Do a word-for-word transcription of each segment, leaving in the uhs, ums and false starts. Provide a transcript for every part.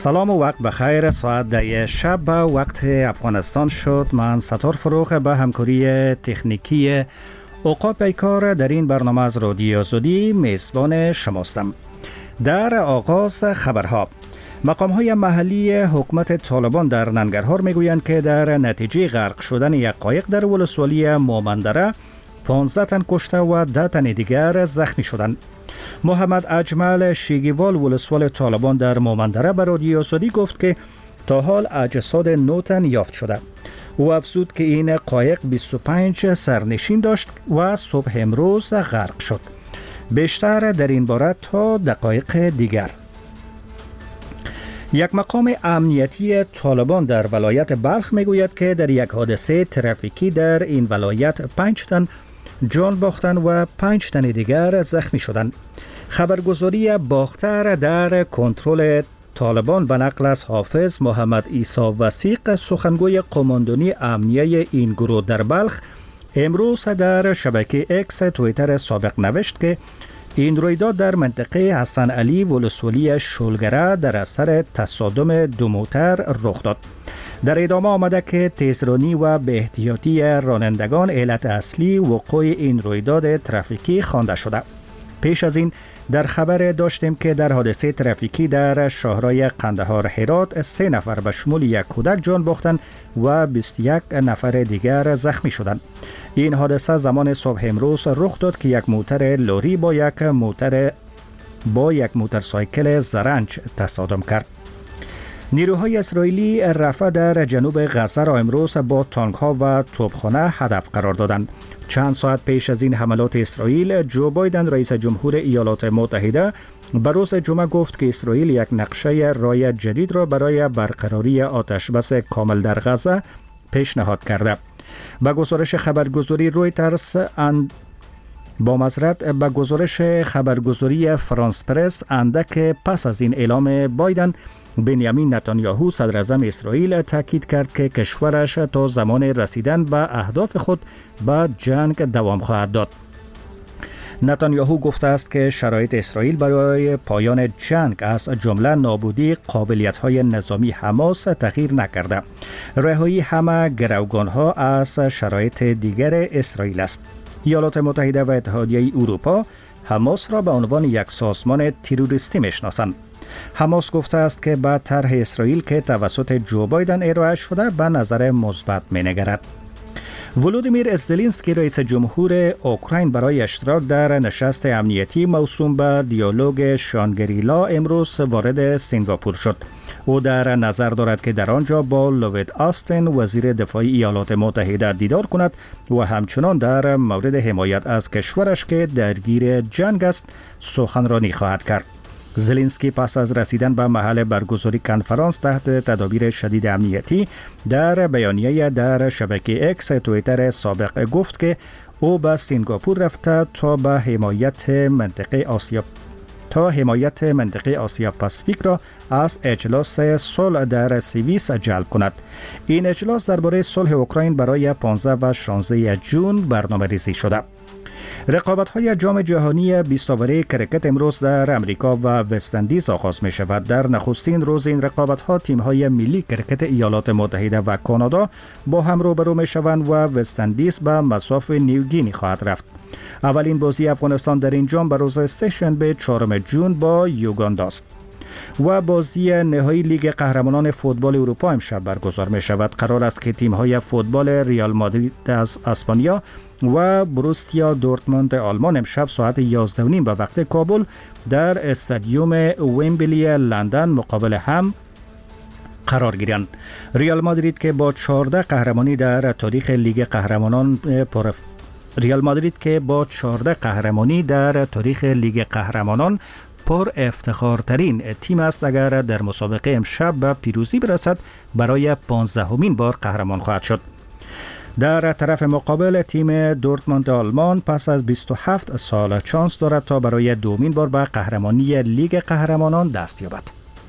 سلام و وقت بخیر. ساعت ده شب به وقت افغانستان شد. من ستار فروغ به همکاری تکنیکی اوقات پیکار در این برنامه از رادیو آزادی میزبان شماستم. در آغاز خبرها، مقام‌های محلی حکومت طالبان در ننگرهار میگویند که در نتیجه غرق شدن یک قایق در ولسوالی مومندره پانزده تن کشته و ده تن دیگر زخمی شدند. محمد اجمل شیگیوال ولسوال طالبان در مومندره به رادیو آزادی گفت که تا حال اجساد نه تن یافت شده. او افزود که این قایق بیست و پنج سرنشین داشت و صبح امروز غرق شد. بیشتر در این باره تا دقایق دیگر. یک مقام امنیتی طالبان در ولایت بلخ میگوید که در یک حادثه ترافیکی در این ولایت پنج تن جان باختند و پنج تن دیگر زخمی شدند. خبرگزاری باختر در کنترل طالبان به نقل از حافظ محمد عیسی وثیق سخنگوی قماندانی امنیه این گروه در بلخ امروز در شبکه اکس توییتر سابق نوشت که این رویداد در منطقه حسن علی ولسوالی شلگره در اثر تصادم دو موتر رخ داد. در ادامه آمده که تیزرانی و به احتیاطی رانندگان علت اصلی وقوع این رویداد ترافیکی خوانده شده. پیش از این در خبر داشتیم که در حادثه ترافیکی در شاهراه قندهار هرات سه نفر به شمول یک کودک جان باختند و بیست و یک نفر دیگر زخمی شدند. این حادثه زمان صبح امروز رخ داد که یک موتر لوری با یک موتر با یک موتورسایکل زرنج تصادم کرد. نیروهای اسرائیلی رفح در جنوب غزه را امروز با تانک‌ها و توپخانه هدف قرار دادند. چند ساعت پیش از این حملات اسرائیل، جو بایدن رئیس جمهور ایالات متحده به روز جمعه گفت که اسرائیل یک نقشه راه جدید را برای برقراری آتشبس کامل در غزه پیشنهاد کرده. با گزارش خبرگزاری رویترز اند با معذرت به گزارش خبرگزاری فرانس پرس اندک پس از این اعلام بایدن، بنیامین نتانیاهو صدر اعظم اسرائیل تاکید کرد که کشورش تا زمان رسیدن به اهداف خود به جنگ دوام خواهد داد. نتانیاهو گفته است که شرایط اسرائیل برای پایان جنگ از جمله نابودی قابلیت‌های نظامی حماس تغییر نکرده. رهایی همه گروگان‌ها از شرایط دیگر اسرائیل است. ایالات متحده و اتحادیه اروپا حماس را به عنوان یک سازمان تروریستی میشناسند. حماس گفته است که به طرح اسرائیل که توسط جو بایدن ارائه شده به نظر مثبت می‌نگرد. ولودیمیر زلنسکی رئیس جمهور اوکراین برای اشتراک در نشست امنیتی موسوم به دیالوگ شانگریلا امروز وارد سنگاپور شد. او در نظر دارد که در آنجا با لوید آستین وزیر دفاع ایالات متحده دیدار کند و همچنان در مورد حمایت از کشورش که درگیر جنگ است سخنرانی خواهد کرد. زلنسکی پس از رسیدن به محل برگزاری کنفرانس تحت تدابیر شدید امنیتی در بیانیه در شبکه اکس توییتر سابق گفت که او به سنگاپور رفته تا به حمایت منطقه آسیا تا حمایت منطقه آسیا پاسیفیک را از اجلاس صلح در سوئیس جلب کند. این اجلاس درباره صلح اوکراین برای پانزده و شانزده ژوئن برنامه‌ریزی شده. رقابت‌های جام جهانی بیست اوری کرکت امروز در امریکا و وست‌اندیز آغاز می شود. در نخستین روز این رقابت‌ها تیم‌های ملی کرکت ایالات متحده و کانادا با هم روبرو می شوند و وست‌اندیز به مصاف نیوگینی خواهد رفت. اولین بازی افغانستان در این جام به روز سه‌شنبه چهارم ژوئن با یوگاندا است. و بازی نهایی لیگ قهرمانان فوتبال اروپا امشب برگزار می شود. قرار است که تیم‌های فوتبال ریال مادرید از اسپانیا و بروسیا دورتموند آلمان امشب ساعت یازده و نیم به وقت کابل در استادیوم ویمبلی لندن مقابل هم قرار گیرند. ریال مادرید که با چهارده قهرمانی در تاریخ لیگ قهرمانان پر ریال مادرید که با چهارده قهرمانی در تاریخ لیگ قهرمانان پر افتخارترین تیم است، اگر در مسابقه امشب به پیروزی برسد برای پانزدهمین بار قهرمان خواهد شد. در طرف مقابل تیم دورتموند آلمان پس از بیست و هفت سال چانس دارد تا برای دومین بار به قهرمانی لیگ قهرمانان دست یابد.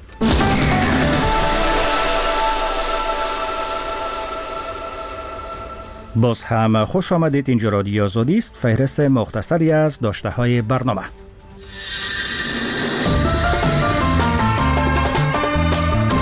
باز هم خوش آمدید. اینجا رادیو آزادی است. فهرست مختصری از داشته‌های برنامه.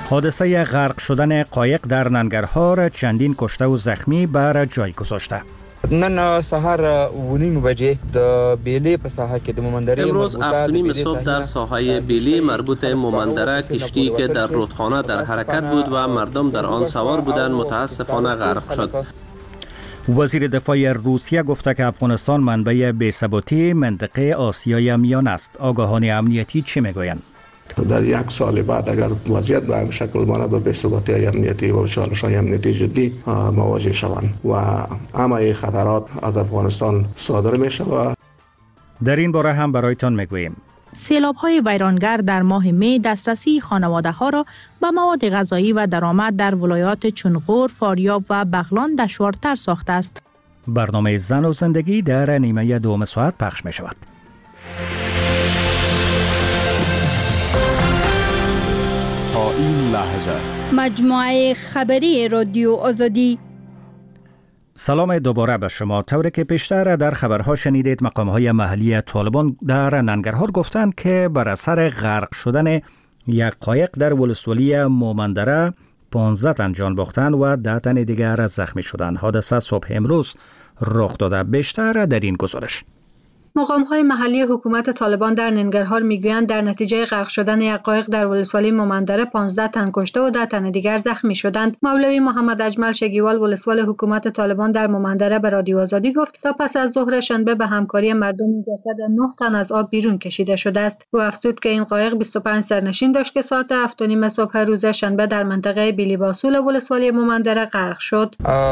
حادثه غرق شدن قایق در ننگرهار چندین کشته و زخمی بر جای گذاشته. نن سحر و نیم بجې د بیلی په ساحه کې د مومندره امروز هفت و نیم صبح در ساحه بیلی مربوط مومندره کشتی که در رودخانه در حرکت بود و مردم در آن سوار بودند متاسفانه غرق شد. وزیر دفاع روسیه گفته که افغانستان منبع بی‌ثباتی منطقه آسیای میانه است. آگاهان امنیتی چی میگویند؟ در یک سال بعد اگر وضعیت به این شکل مانه به بی‌ثباتی امنیتی و چالش‌های امنیتی جدی مواجه شوند و همه خطرات از افغانستان صادر می شود. در این باره هم برایتان میگوییم. سیلاب‌های ویرانگر در ماه می دسترسی خانواده‌ها را به مواد غذایی و درآمد در ولایات چون غور، فاریاب و بغلان دشوارتر ساخته است. برنامه زن و زندگی در نیمه دوم ساعت پخش می شود. تا این لحظه مجموعه خبری رادیو آزادی. سلام دوباره به شما. طوری که پیشتر در خبرها شنیدید مقام‌های محلی طالبان در ننگرهار گفتند که بر اثر غرق شدن یک قایق در ولسوالی مومندره پانزده تن جان باختند و ده تن دیگر زخمی شدند. حادثه صبح امروز رخ داده. بیشتر در این گزارش. مقام‌های محلی حکومت طالبان در ننگرهار میگویند در نتیجه غرق شدن یک قایق در ولسوالی مومندره پانزده تن کشته و ده تن دیگر زخمی شدند. مولوی محمد اجمل شگیوال ولسوال حکومت طالبان در مومندره به رادیو آزادی گفت تا پس از ظهر شنبه به همکاری مردم جسد نه تن از آب بیرون کشیده شده است. او افزود که این قایق بیست و پنج سرنشین داشت که ساعت هفت و نیم صبح روز شنبه در منطقه بیلی باسول ولسوالی مومندره غرق شد.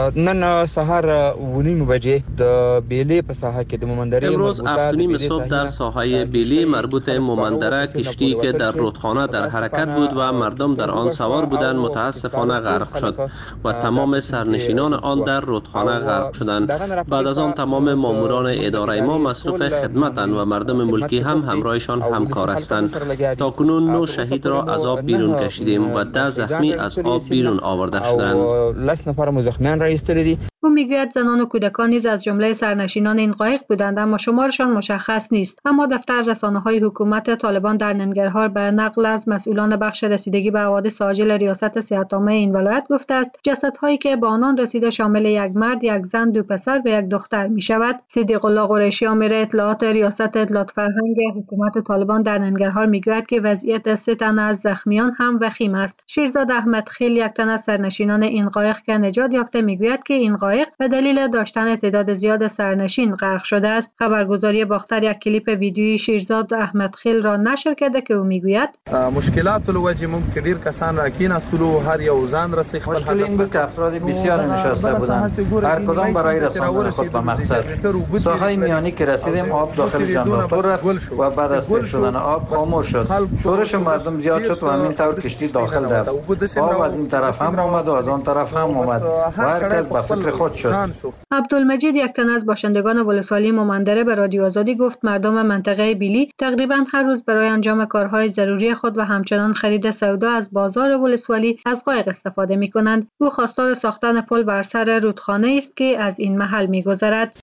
نن سحر و نیم بجې د بیلی په ساحه کې د مومندره امروز هفت و نیم صبح در ساحه بیلی مربوط مومندره کشتی که در رودخانه در حرکت بود و مردم در آن سوار بودند متاسفانه غرق شد و تمام سرنشینان آن در رودخانه غرق شدند. بعد از آن تمام ماموران اداره ما مصروف خدمتند و مردم ملکی هم همراهشان همکار هستند. تا کنون نه شهید را از آب بیرون کشیدیم و ده زخمی از آب بیرون آورده شدند. لس نفر مزخمیان را ایستالیدی. او میگوید زنان و کودکان نیز از جمله سرنشینان این قایق بودند اما شمارشان مشخص نیست. اما دفتر رسانه‌های حکومت طالبان در ننگرهار به نقل از مسئولان بخش رسیدگی به حوادث عاجل ریاست صحت‌عامه این ولایت گفته است جسدهایی که به آنان رسیده شامل یک مرد، یک زن، دو پسر و یک دختر می‌شود. صدیق الله قریشی آمر اطلاعات ریاست اطلاعات فرهنگ حکومت طالبان در ننگرهار میگوید که وضعیت سه تن از زخمیان هم وخیم است. شیرزاد احمد خیل یک تن از سرنشینان این قایق که نجات یافته میگوید که این قایق به دلیل داشتن تعداد زیاد سرنشین غرق شده است. خبرگزاری باختر یک کلیپ ویدیویی شیرزاد احمد خیل را نشر کرده که او میگوید مشکلات الوجه ممکن دیر کسان را کین استلو هر یو زان رسید. مشکل این بود که افراد بسیار نشسته بودند، هر کدام برای رساندن خود به مقصد. ساحه میانی که رسیدیم آب داخل جنراتور رفت و بعد از تیر شدن آب خاموش شد. شورش مردم زیاد شد و همین طور کشتی داخل رفت. آب از این طرف هم آمد و از آن طرف هم آمد و هر کس به فکر خود شد. عبدالمجید یک تن از باشندگان ولسوالی مومندره به رادیو آزادی گفت مردم منطقه بیلی تقریبا هر روز برای انجام کارهای ضروری خود و همچنان خرید سودا از بازار ولسوالی از قایق استفاده می کنند. او خواستار ساختن پل بر سر رودخانه است که از این محل می گذرد.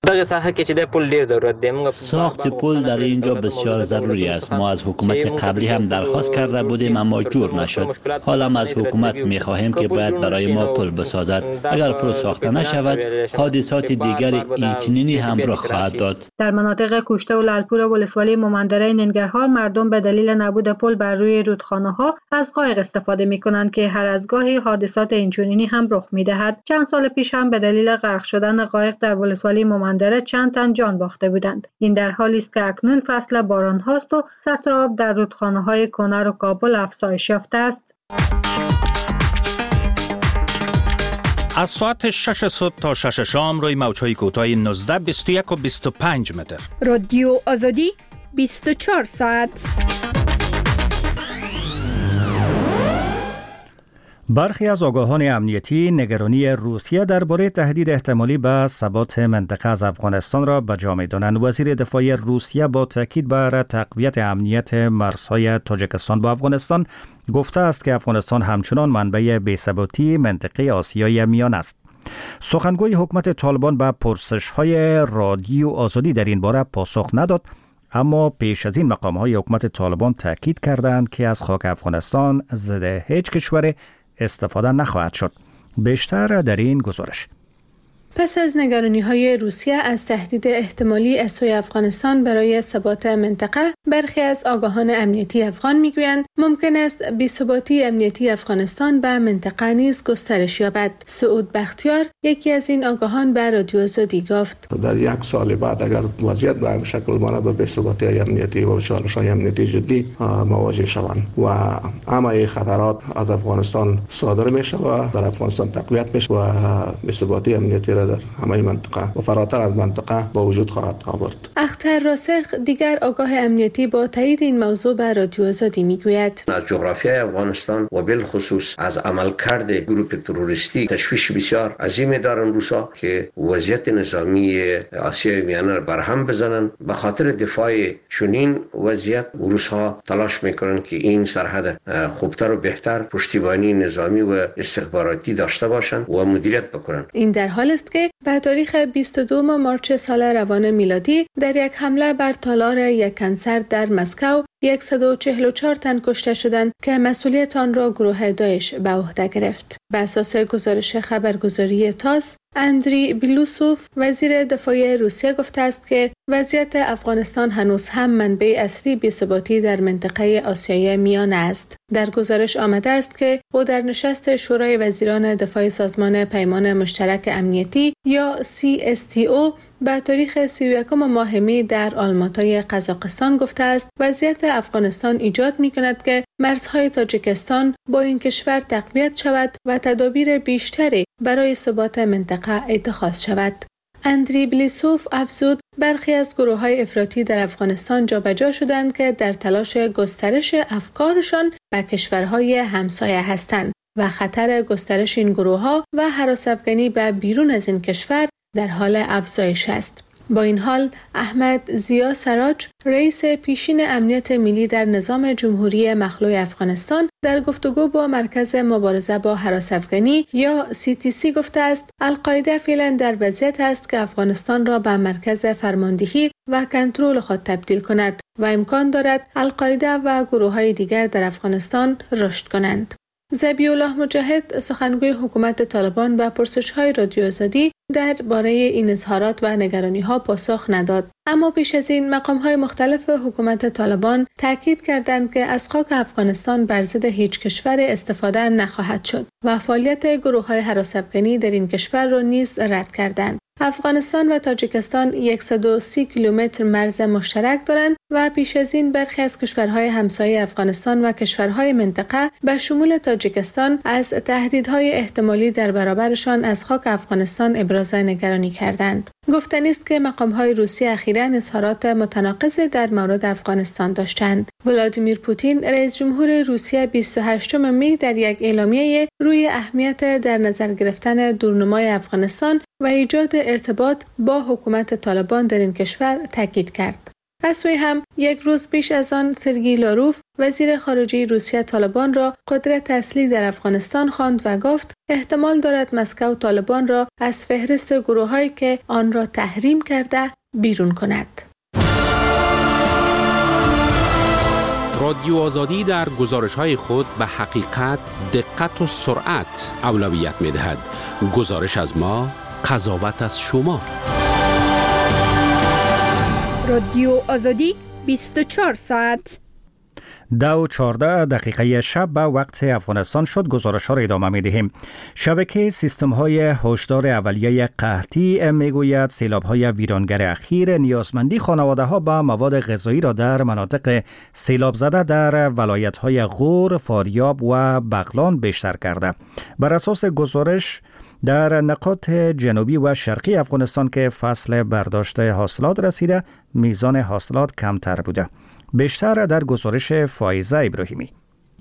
ساخت پل در اینجا بسیار ضروری است. ما از حکومت قبلی هم درخواست کرده بودیم اما جور نشد. حالا هم از حکومت می خواهیم که باید برای ما پل بسازد. اگر پل ساخته نشود حادثات دیگر اینچنینی هم رخ خواهد داد. در مناطق کوشته و لالپور ولسوالی مومندره ننگرهار مردم به دلیل نبود پل بر روی رودخانه‌ها از قایق استفاده می‌کنند که هر از گاهی حادثات اینچنینی هم رخ می‌دهد. چند سال پیش هم به دلیل غرق شدن قایق در ولسوالی مومندره چند تن جان باخته بودند. این در حالی است که اکنون فصل باران هاست و سطح آب در رودخانه‌های کنر و کابل افزایش یافته است. از ساعت شش صبح تا شش شام روی موج‌های کوتاه نوزده، بیست و یک و بیست و پنج متر. رادیو آزادی بیست و چهار ساعت. برخی از آگاهان امنیتی نگرانی روسیه درباره تهدید احتمالی به ثبات منطقه از افغانستان را به جا می‌دانند. وزیر دفاع روسیه با تاکید بر تقویت امنیت مرزهای تاجیکستان با افغانستان گفته است که افغانستان همچنان منبع بی‌ثباتی منطقه آسیای میانه است. سخنگوی حکومت طالبان به پرسش‌های رادیو آزادی در این باره پاسخ نداد، اما پیش از این مقام‌های حکومت طالبان تاکید کردند که از خاک افغانستان ضد هیچ کشور استفاده نخواهد شد. بیشتر در این گزارش. پس از نگرانی‌های روسیه از تهدید احتمالی از سوی افغانستان برای ثبات منطقه، برخی از آگاهان امنیتی افغان می‌گویند ممکن است بی‌ثباتی امنیتی افغانستان به منطقه نیز گسترش یابد. سعود بختیار، یکی از این آگاهان، به رادیو آزادی گفت: در یک سال بعد اگر وضعیت به همین شکل ماند به بی‌ثباتی امنیتی و چالش‌های امنیتی جدی مواجه شوند و همه خطرات از افغانستان صادر میشه و در افغانستان تقویت میشه و بی‌ثباتی امنیتی در همه منطقه و فراتر از منطقه با وجود خواهد آورد. اختر راسخ، دیگر آگاه امنیتی، با تایید این موضوع به رادیو آزادی میگوید: از جغرافیای افغانستان و بالخصوص از عملکرد گروه تروریستی تشویش بسیار عظیمی دارن روسا که وضعیت نظامی آسیای میانه را برهم بزنن. به خاطر دفاع چنین وضعیت روسا تلاش میکنن که این سرحد خوبتر و بهتر پشتیبانی نظامی و استخباراتی داشته باشند و مدیریت بکنن. این در حال است که به تاریخ بیست و دوم مارچ سال روان میلادی در یک حمله بر تالار یک کنسرت در مسکو صد و چهل و چهار تن کشته شدند که مسئولیت آن را گروه داعش به عهده گرفت. به اساس گزارش خبرگزاری تاس، اندری بیلوسوف، وزیر دفاع روسیه، گفته است که وضعیت افغانستان هنوز هم منبع اصلی بی‌ثباتی در منطقه آسیای میانه است. در گزارش آمده است که او در نشست شورای وزیران دفاع سازمان پیمان مشترک امنیتی یا سی اس تی او به تاریخ سی و یکم ماه می در آلماتای قزاقستان گفته است وضعیت افغانستان ایجاد می کند که مرزهای تاجیکستان با این کشور تقویت شود و تدابیر بیشتری برای ثبات منطقه اتخاذ شود. اندری بلیسوف افزود برخی از گروه‌های افراطی در افغانستان جابجا شدند که در تلاش گسترش افکارشان به کشورهای همسایه هستند و خطر گسترش این گروه‌ها و هراس‌افکنی به بیرون از این کشور در حال افزایش است. با این حال، احمد زیا سراج، رئیس پیشین امنیت ملی در نظام جمهوری مخلوع افغانستان، در گفتگو با مرکز مبارزه با هراس‌افکنی یا سی تی سی گفته است القاعده فعلا در وضعیت است که افغانستان را به مرکز فرماندهی و کنترل خود تبدیل کند و امکان دارد القاعده و گروه‌های دیگر در افغانستان رشد کنند. ذبیح الله مجاهد، سخنگوی حکومت طالبان، به پرسش‌های رادیو آزادی درباره این اظهارات و نگرانی‌ها پاسخ نداد. اما پیش از این مقام‌های مختلف حکومت طالبان تاکید کردند که از خاک افغانستان بر ضد هیچ کشور استفاده نخواهد شد و فعالیت گروه‌های هراس‌افکنی در این کشور را نیز رد کردند. افغانستان و تاجیکستان صد و سی کیلومتر مرز مشترک دارند و پیش از این برخی از کشورهای همسایه افغانستان و کشورهای منطقه به شمول تاجیکستان از تهدیدهای احتمالی در برابرشان از خاک افغانستان ابراز نگرانی کردند. گفتنی است که مقام‌های روسیه اخیراً اظهارات متناقضی در مورد افغانستان داشتند. ولادیمیر پوتین، رئیس جمهور روسیه، بیست و هشتم می در یک اعلامیه روی اهمیت در نظر گرفتن دورنمای افغانستان و ایجاد ارتباط با حکومت طالبان در این کشور تاکید کرد. از سوی هم یک روز پیش از آن سرگئی لاروف، وزیر خارجه روسیه، طالبان را قدرت اصلی در افغانستان خواند و گفت احتمال دارد مسکو طالبان را از فهرست گروه‌هایی که آن را تحریم کرده بیرون کند. رادیو آزادی در گزارش‌های خود به حقیقت، دقت و سرعت اولویت می‌دهد. گزارش از ما، قضاوت از شما. رادیو آزادی بیست و چهار ساعت. دو و چهارده دقیقه شب به وقت افغانستان شد. گزارش ها را ادامه می دهیم. شبکه سیستم های هشدار اولیه قحطی می گوید سیلاب های ویرانگر اخیر نیازمندی خانواده ها به مواد غذایی را در مناطق سیلاب زده در ولایت های غور، فاریاب و بغلان بیشتر کرده. بر اساس گزارش در نقاط جنوبی و شرقی افغانستان که فصل برداشت حاصلات رسیده، میزان حاصلات کمتر بوده. بیشتر در گزارش فائزه ابراهیمی.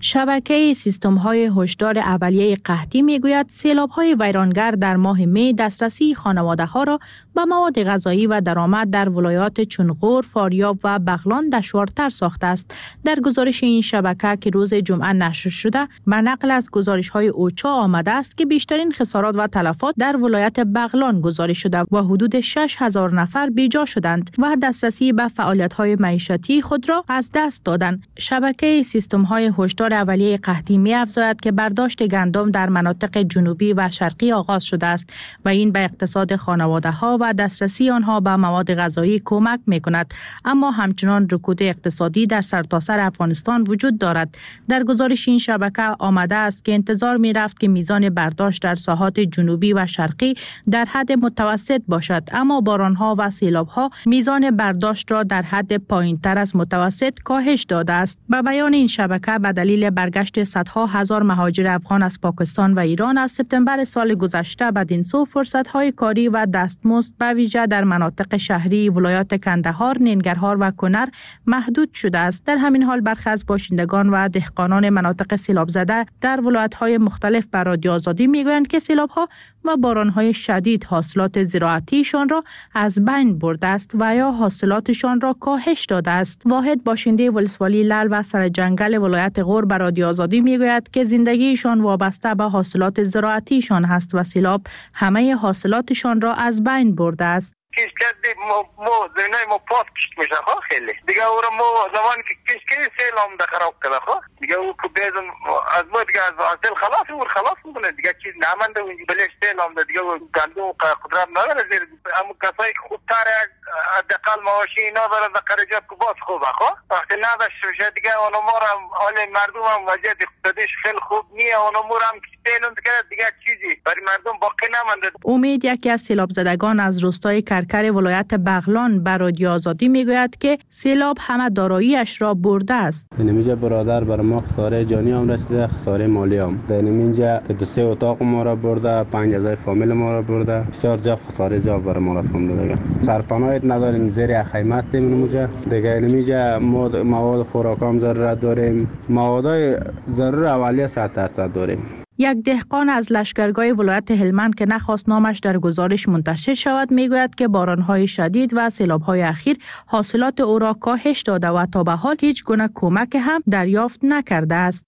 شبکه سیستم‌های هشدار اولیه قحطی میگوید سیلاب‌های ویرانگر در ماه می دسترسی خانواده‌ها را به مواد غذایی و درآمد در ولایات چون غور، فاریاب و بغلان دشوارتر ساخته است. در گزارش این شبکه که روز جمعه نشر شده، به نقل از گزارش‌های اوچا آمده است که بیشترین خسارات و تلفات در ولایت بغلان گزارش شده و حدود شش هزار نفر بیجا شدند و دسترسی به فعالیت‌های معیشتی خود را از دست دادند. شبکه سیستم‌های هشدار اولیه قحطی می‌افزاید که برداشت گندم در مناطق جنوبی و شرقی آغاز شده است و این به اقتصاد خانواده‌ها و دسترسی آنها به مواد غذایی کمک می‌کند، اما همچنان رکود اقتصادی در سرتاسر افغانستان وجود دارد. در گزارش این شبکه آمده است که انتظار می‌رفت که میزان برداشت در ساحات جنوبی و شرقی در حد متوسط باشد، اما باران‌ها و سیلاب‌ها میزان برداشت را در حد پایین‌تر از متوسط کاهش داده است. به بیان این شبکه به دلیل برگشت صدها هزار مهاجر افغان از پاکستان و ایران از سپتامبر سال گذشته بدین سو فرصت‌های کاری و دستمزد به ویژه در مناطق شهری ولایات کندهار، ننگرهار و کنر محدود شده است. در همین حال برخی از باشندگان و دهقانان مناطق سیلاب زده در ولایت‌های مختلف به رادیو آزادی میگویند که سیلاب‌ها و باران‌های شدید حاصلات زراعتیشان را از بین برده است و یا حاصلاتشان را کاهش داده است. واحد باشنده ولسوالی لعل و سرجنگل ولایت غور به رادیو آزادی میگوید که زندگیشان وابسته به حاصلات زراعتیشان هست و سیلاب همه حاصلاتشان را از بین برده است. کش کرده مو مو زمینای مو پاس کشت میشه خو خیلی دیگه او را مو زمانی که کش کردی سیل هم ده خراب کرده خو دیگه او که بیزم از ما دیگه از سیل خلاص او خلاص میکنه دیگه چیز نمانده و بلش سیل هم ده دیگه گندو قدرت نداره زیر اما کسایی که خوبتر حداقل معاشی اینا داره در خرجات که باز خوبه خو وقتی نداشت بشه دیگه اون امور هم حال مردم هم وضعیت اقتصادیش خیلی خوب نیه اون امور هم که سیل هم دیگه دیگه چیزی برای مردم باقی نمانده. امید یکی از سیلاب زدگان از روستای کرکر ولایت بغلان به رادیو آزادی میگوید که سیلاب همه داراییش را برده است. اینجا برادر بر ما خساره جانی هم رسیده، خساره مالی هم. در اینجا دو سه اتاق ما را برده، پنج اعضای فامیل ما را برده، بسیار جف خساره جا بر ما رسونده دیگه. سرپناهی نداریم، زیر خیمه هستیم اینجا. دیگه اینجا ما مواد خوراک هم ضرورت داریم، موادای ضرور اولیه صد درصد داریم. یک دهقان از لشکرگاه ولایت هلمند که نخواست نامش در گزارش منتشر شود میگوید که بارانهای شدید و سیلابهای اخیر حاصلات او را کاهش داده و تا به حال هیچ گونه کمک هم دریافت نکرده است.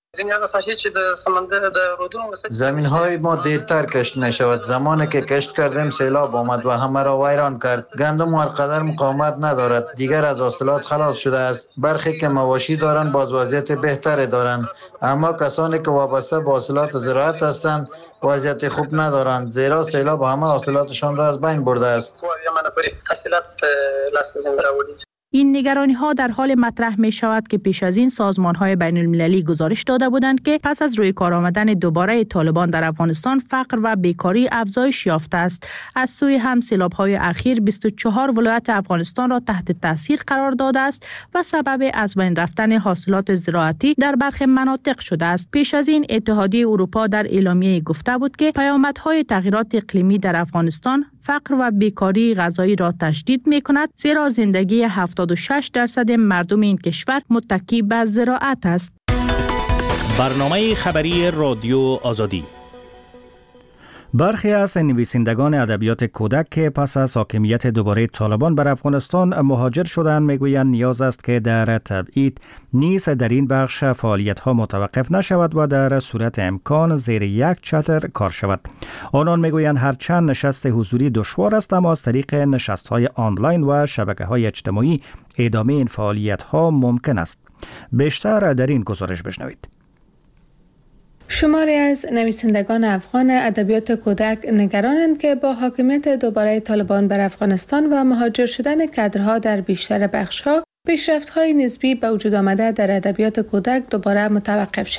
زمین های ما دیرتر کشت نشود. زمانی که کشت کردیم سیلاب آمد و همه را ویران کرد. گندم هر قدر مقاومت ندارد، دیگر از حاصلات خلاص شده است. برخی که مواشی دارند باز وضعیت بهتری دارند، اما کسانی که وابسته به حاصلات زراعت هستند وضعیت خوب ندارند، زیرا سیلاب همه حاصلاتشان را از بین برده است. این نگرانی ها در حال مطرح می شود که پیش از این سازمان های بین المللی گزارش داده بودند که پس از روی کار آمدن دوباره طالبان در افغانستان فقر و بیکاری افزایش یافته است. از سوی هم سیلاب های اخیر بیست و چهار ولایت افغانستان را تحت تاثیر قرار داده است و سبب از بین رفتن حاصلات زراعتی در برخی مناطق شده است. پیش از این اتحادیه اروپا در اعلامیه گفته بود که پیامدهای تغییرات اقلیمی در افغانستان فقر و بیکاری غذایی را تشدید می کند، زیرا زندگی هفتاد و شش درصد مردم این کشور متکی به زراعت است. برنامه خبری رادیو آزادی. برخی از نویسندگان ادبیات کودک که پس از حاکمیت دوباره طالبان بر افغانستان مهاجر شدند میگویند نیاز است که در تبعید نیز در این بخش فعالیت‌ها متوقف نشود و در صورت امکان زیر یک چتر کار شود. آنان میگویند هرچند نشست حضوری دشوار است، اما از طریق نشست‌های آنلاین و شبکه‌های اجتماعی ادامه این فعالیت‌ها ممکن است. بیشتر در این گزارش بشنوید. شماری از نویسندگان افغان ادبیات کودک نگرانند که با حاکمیت دوباره طالبان بر افغانستان و مهاجر شدن کادرها در بیشتر بخش‌ها، پیشرفت‌های نسبی به وجود آمده در ادبیات کودک دوباره متوقف شود.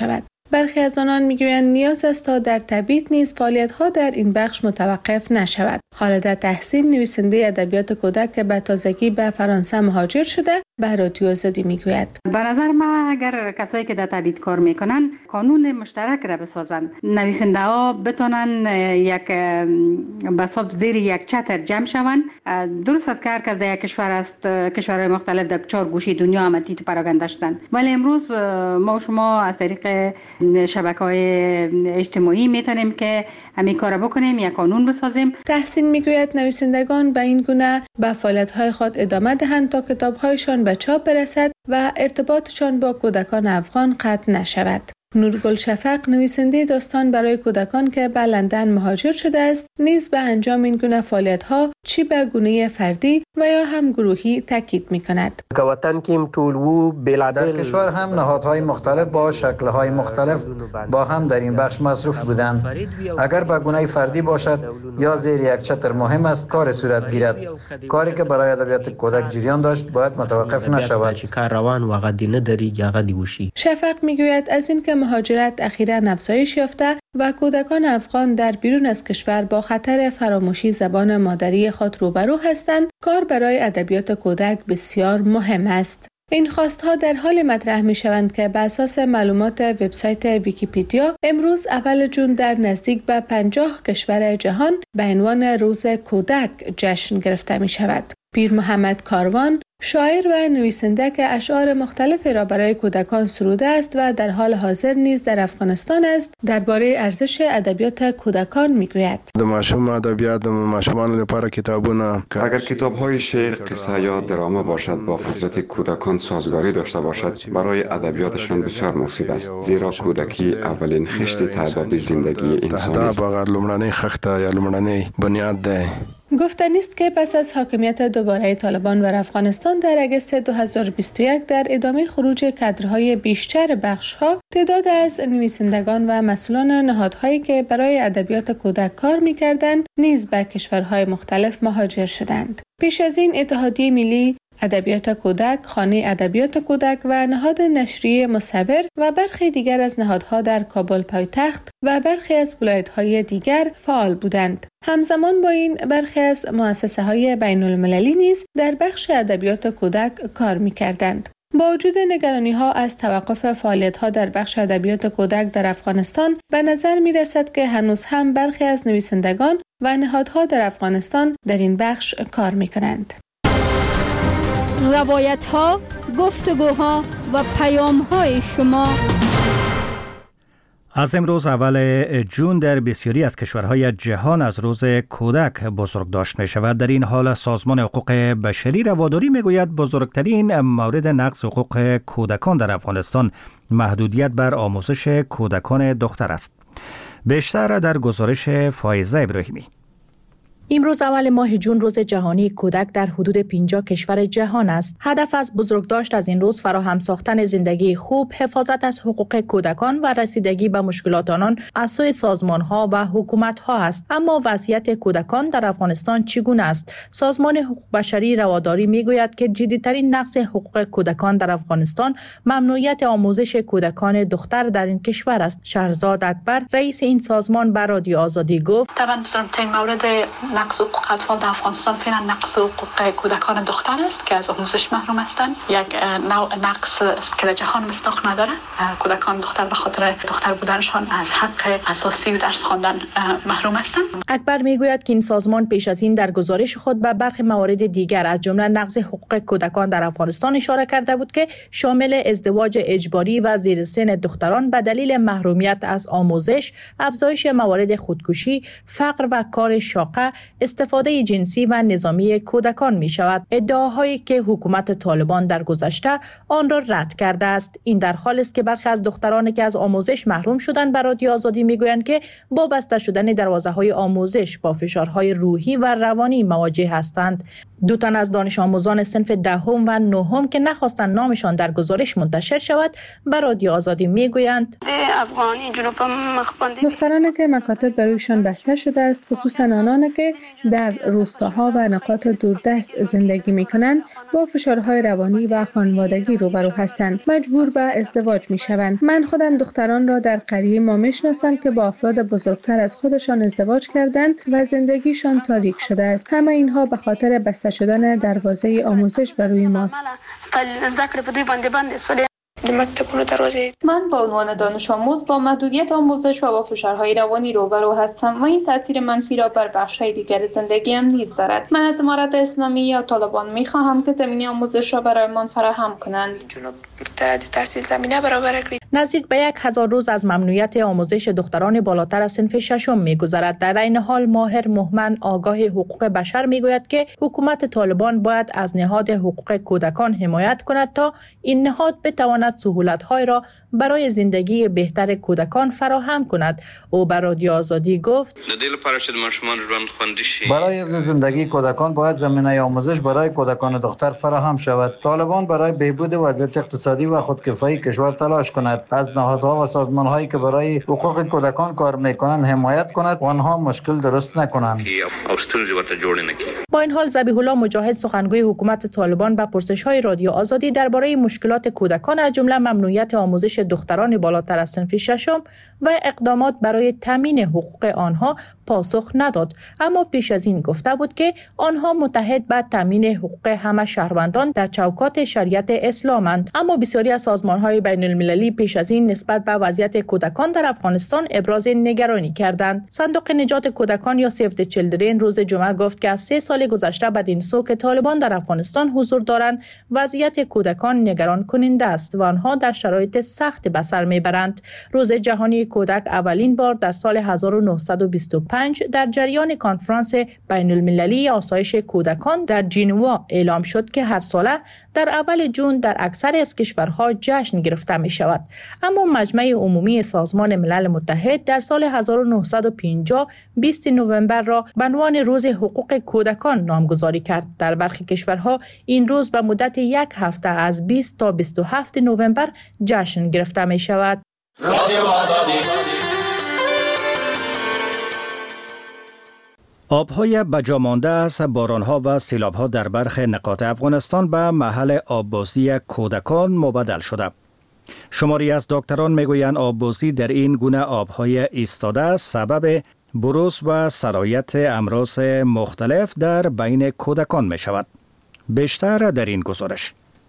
برخی از آنان میگویند نیاز است تا در تبعید نیز فعالیت‌ها در این بخش متوقف نشود. خالده تحسین، نویسنده ادبیات کودک که به تازگی به فرانسه مهاجر شده، به رادیو آزادی میگوید: به نظر من اگر کسایی که در تبعید کار میکنن قانون مشترک را بسازن، نویسنده ها بتونن یک بساب زیر یک چتر جمع شوند. درست است که هر کس در یک کشور است، کشورهای مختلف در چهار گوشه دنیا هم تیتو پراگنده شدن، ولی امروز ما و شما از طریق شبکه‌های اجتماعی میتونیم که همین کارا بکنیم، یک قانون بسازیم. تحسین میگوید نویسندگان به این گونه به فعالیت‌های خود ادامه دهند تا کتاب‌هایشان به چاپ برسد و ارتباطشان با کودکان افغان قطع نشود. نورگل شفق، نویسنده داستان برای کودکان که به لندن مهاجر شده است، نیز به انجام این گونه فعالیت‌ها چی به گونه فردی و یا هم گروهی تاکید می‌کند. در کشور هم نهادهای مختلف با شکل‌های مختلف با هم در این بخش مصروف بودند. اگر به گونه فردی باشد یا زیر یک چتر مهم است کار صورت گیرد. کاری که برای ادبیات کودک جریان داشت باید متوقف نشود. شفق می‌گوید از این که مهاجرت اخیراً افزایش یافته و کودکان افغان در بیرون از کشور با خطر فراموشی زبان مادری خود روبرو هستند، کار برای ادبیات کودک بسیار مهم است. این خواستها در حال مطرح می شوند که بر اساس معلومات وبسایت ویکی‌پدیا امروز اول جون در نزدیک به پنجاه کشور جهان به عنوان روز کودک جشن گرفته می شود. پیر محمد کاروان، شاعر و نویسنده که اشعار مختلفی را برای کودکان سروده است و در حال حاضر نیز در افغانستان است، درباره ارزش ادبیات کودکان میگوید: د ماشوم ادبیات د ماشومانو لپاره کتابونه، اگر کتاب‌های شعر، قصه یا درامه باشد با فطرت کودکان سازگاری داشته باشد، برای ادبیاتشان بسیار مفید است، زیرا کودکی اولین خشت تداوی زندگی انسان است. دا لومړنۍ خښته یا لومړنۍ بنیاد ده. گفتنی است که پس از حاکمیت دوباره طالبان بر افغانستان در اگست دو هزار و بیست و یک در ادامه خروج کادرهای بیشتر بخش‌ها، تعداد از نویسندگان و مسئولان نهادهایی که برای ادبیات کودک کار می‌کردند نیز به کشورهای مختلف مهاجر شدند. پیش از این اتحادیه ملی ادبیات کودک، خانه ادبیات کودک و نهاد نشریه مصور و برخی دیگر از نهادها در کابل پایتخت و برخی از ولایت‌های دیگر فعال بودند. همزمان با این برخی از مؤسسه‌های بین‌المللی نیز در بخش ادبیات کودک کار می‌کردند. با وجود نگرانی‌ها از توقف فعالیت‌ها در بخش ادبیات کودک در افغانستان، به نظر می‌رسد که هنوز هم برخی از نویسندگان و نهادها در افغانستان در این بخش کار می‌کنند. روایت‌ها، گفتگوها و پیام‌های شما. از امروز اول جون در بسیاری از کشورهای جهان از روز کودک بزرگداشت می شود. در این حال سازمان حقوق بشری رواداری می گوید بزرگترین مورد نقض حقوق کودکان در افغانستان محدودیت بر آموزش کودکان دختر است. بیشتر در گزارش فایزه ابراهیمی. امروز اول ماه جون روز جهانی کودک در حدود پنجاه کشور جهان است. هدف از بزرگداشت از این روز فراهم ساختن زندگی خوب، حفاظت از حقوق کودکان و رسیدگی به مشکلات آنان از سوی سازمان‌ها و حکومت‌ها است. اما وضعیت کودکان در افغانستان چگونه است؟ سازمان حقوق بشری رواداری می‌گوید که جدی‌ترین نقض حقوق کودکان در افغانستان ممنوعیت آموزش کودکان دختر در این کشور است. شهرزاد اکبر، رئیس این سازمان، به رادیو آزادی گفت: طبعاً بزرگترین مورد نقض حقوق اطفال در افغانستان فعلا نقض حقوق کودکان دختر است که از آموزش محروم هستند. یک نوع نقض است که در جهان مصداق نداره. کودکان دختر به خاطر دختر بودنشان از حق اساسی و درس خواندن محروم هستند. اکبر میگوید که این سازمان پیش از این در گزارش خود به برخی موارد دیگر از جمله نقض حقوق کودکان در افغانستان اشاره کرده بود که شامل ازدواج اجباری و زیر سن دختران به دلیل محرومیت از آموزش، افزایش موارد خودکشی، فقر و کار شاقه، استفاده جنسی و نظامی کودکان می شود. ادعاهایی که حکومت طالبان در گذشته آن را رد کرده است. این در حال است که برخی از دخترانی که از آموزش محروم شدند به رادیو آزادی می گویند که با بسته شدن دروازه‌های آموزش با فشارهای روحی و روانی مواجه هستند. دو تن از دانش آموزان صنف دهم و نهم که نخواستند نامشان در گزارش منتشر شود به رادیو آزادی می گویند: دخترانی که مکاتب برایشان بسته شده است، خصوصا آنان که در روستاها و نقاط دوردست زندگی می کنند با فشارهای روانی و خانوادگی روبرو هستند. مجبور به ازدواج می شوند. من خودم دختران را در قریه ما می شناسم که با افراد بزرگتر از خودشان ازدواج کردند و زندگیشان تاریک شده است. همه اینها به خاطر بسته شدن دروازه آموزش بر روی ماست. من به عنوان دانش آموز با محدودیت آموزش و با فشارهای روانی روبرو هستم و این تاثیر منفی را بر بخش‌های دیگر زندگیم نیز دارد. من از امارت اسلامی یا طالبان می خواهم که زمینه آموزش را برایمان فراهم کنند. نزدیک به یک هزار روز از ممنوعیت آموزش دختران بالاتر از صنف ششم می‌گذرد. در این حال ماهر مهمن آگاه حقوق بشر میگوید که حکومت طالبان باید از نهاد حقوق کودکان حمایت کند تا این نهاد بتواند سهولت‌های را برای زندگی بهتر کودکان فراهم کند. او بر رادیو آزادی گفت: برای حفظ زندگی کودکان باید زمینه آموزش برای کودکان دختر فراهم شود. طالبان برای بهبود وضعیت اقتصادی و خودکفایی کشور تلاش کند، از نهادها و سازمان‌هایی که برای حقوق کودکان کار می‌کنند حمایت کند و آنها مشکل درست نکنند. با این حال ذبیح الله مجاهد سخنگوی حکومت طالبان به پرسش‌های رادیو آزادی درباره مشکلات کودکان از جمله ممنوعیت آموزش دختران بالاتر از صنف ششم و اقدامات برای تامین حقوق آنها پاسخ نداد، اما پیش از این گفته بود که آنها متحد به تامین حقوق همه شهروندان در چوکات شریعت اسلامند. اما بسیاری از سازمان‌های بین‌المللی پیش از این نسبت به وضعیت کودکان در افغانستان ابراز نگرانی کردند. صندوق نجات کودکان یا سیو د چیلدرن روز جمعه گفت که از سه سال گذشته بدین سو که طالبان در افغانستان حضور دارند، وضعیت کودکان نگران کننده است و آنها در شرایط سخت به سر میبرند. روز جهانی کودک اولین بار در سال هزار و نهصد و بیست و پنج در جریان کنفرانس بین‌المللی آسایش کودکان در ژنوا اعلام شد که هر ساله در اول جون در اکثر از کشورها جشن گرفته می شود. اما مجمع عمومی سازمان ملل متحد در سال هزار و نهصد و پنجاه بیست نوامبر را به عنوان روز حقوق کودکان نامگذاری کرد. در برخی کشورها این روز به مدت یک هفته از بیست تا بیست و هفت نوامبر جشن گرفته می شود. آبهای بجامانده از بارانها و سیلابها در برخی نقاط افغانستان به محل آببازی کودکان مبدل شده. شماری از دکتران میگویند آببازی در این گونه آبهای ایستاده سبب بروز و سرایت امراض مختلف در بین کودکان می شود. بیشتر در این گزارش.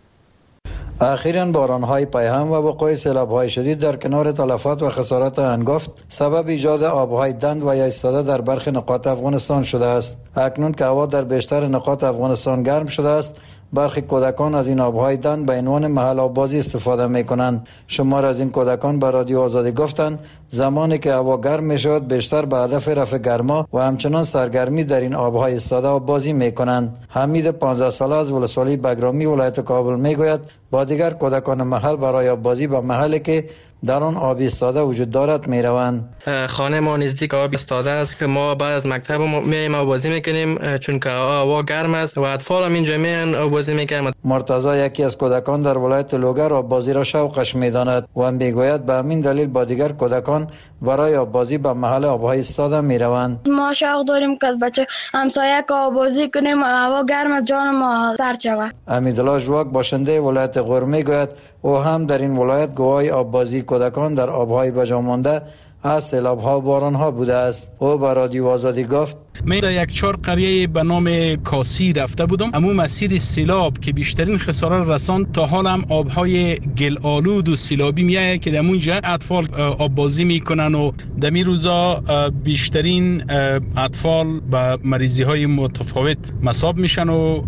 اخیراً باران‌های پیهم و وقوع سیلاب‌های شدید در کنار تلفات و خسارات هنگفت سبب ایجاد آب‌های دند و یا ایستاده در برخی نقاط افغانستان شده است. اکنون که هوا در بیشتر نقاط افغانستان گرم شده است، برخی کودکان از این آب‌های دند به عنوان محل آببازی استفاده می‌کنند. شمار از این کودکان به رادیو آزادی گفتند زمانی که هوا گرم می‌شود بیشتر به هدف رفع گرما و همچنان سرگرمی در این آب‌های ایستاده آببازی می‌کنند. حمید پانزده ساله از ولسوالی بگرامی ولایت کابل می‌گوید با دیگر کودکان محل برای آببازی به محلی که در آن آب ایستاده وجود دارد می روند. خانه ما نزدیک آب ایستاده است که ما بعد از مکتب میایم آببازی میکنیم چون که هوا گرم است و اطفال هم اینجا میان آببازی میکنند. مرتضی یکی از کودکان در ولایت لوگر آببازی را شوقش میداند و میگوید به همین دلیل با دیگر کودکان برای آببازی به محل آبهای ایستاده می روند. ما شوق داریم که بچه همسایه که آببازی کنیم هوا گرم از جان ما سرد شود. امیدالله ژواک باشنده ولایت غور میگوید او هم در این ولایت گواه آببازی کودکان در آبهای بجامانده از سیلاب‌ها و باران‌ها بوده است. او به رادیو آزادی گفت من در یک چهار قریه به نام کاسی رفته بودم. اما مسیر سیلاب که بیشترین خساره رساند تا حال هم آبهای گل آلود و سیلابی میایه که در اونجا اطفال آببازی میکنن و در این روزا بیشترین اطفال به مریضی های متفاوت مصاب میشن و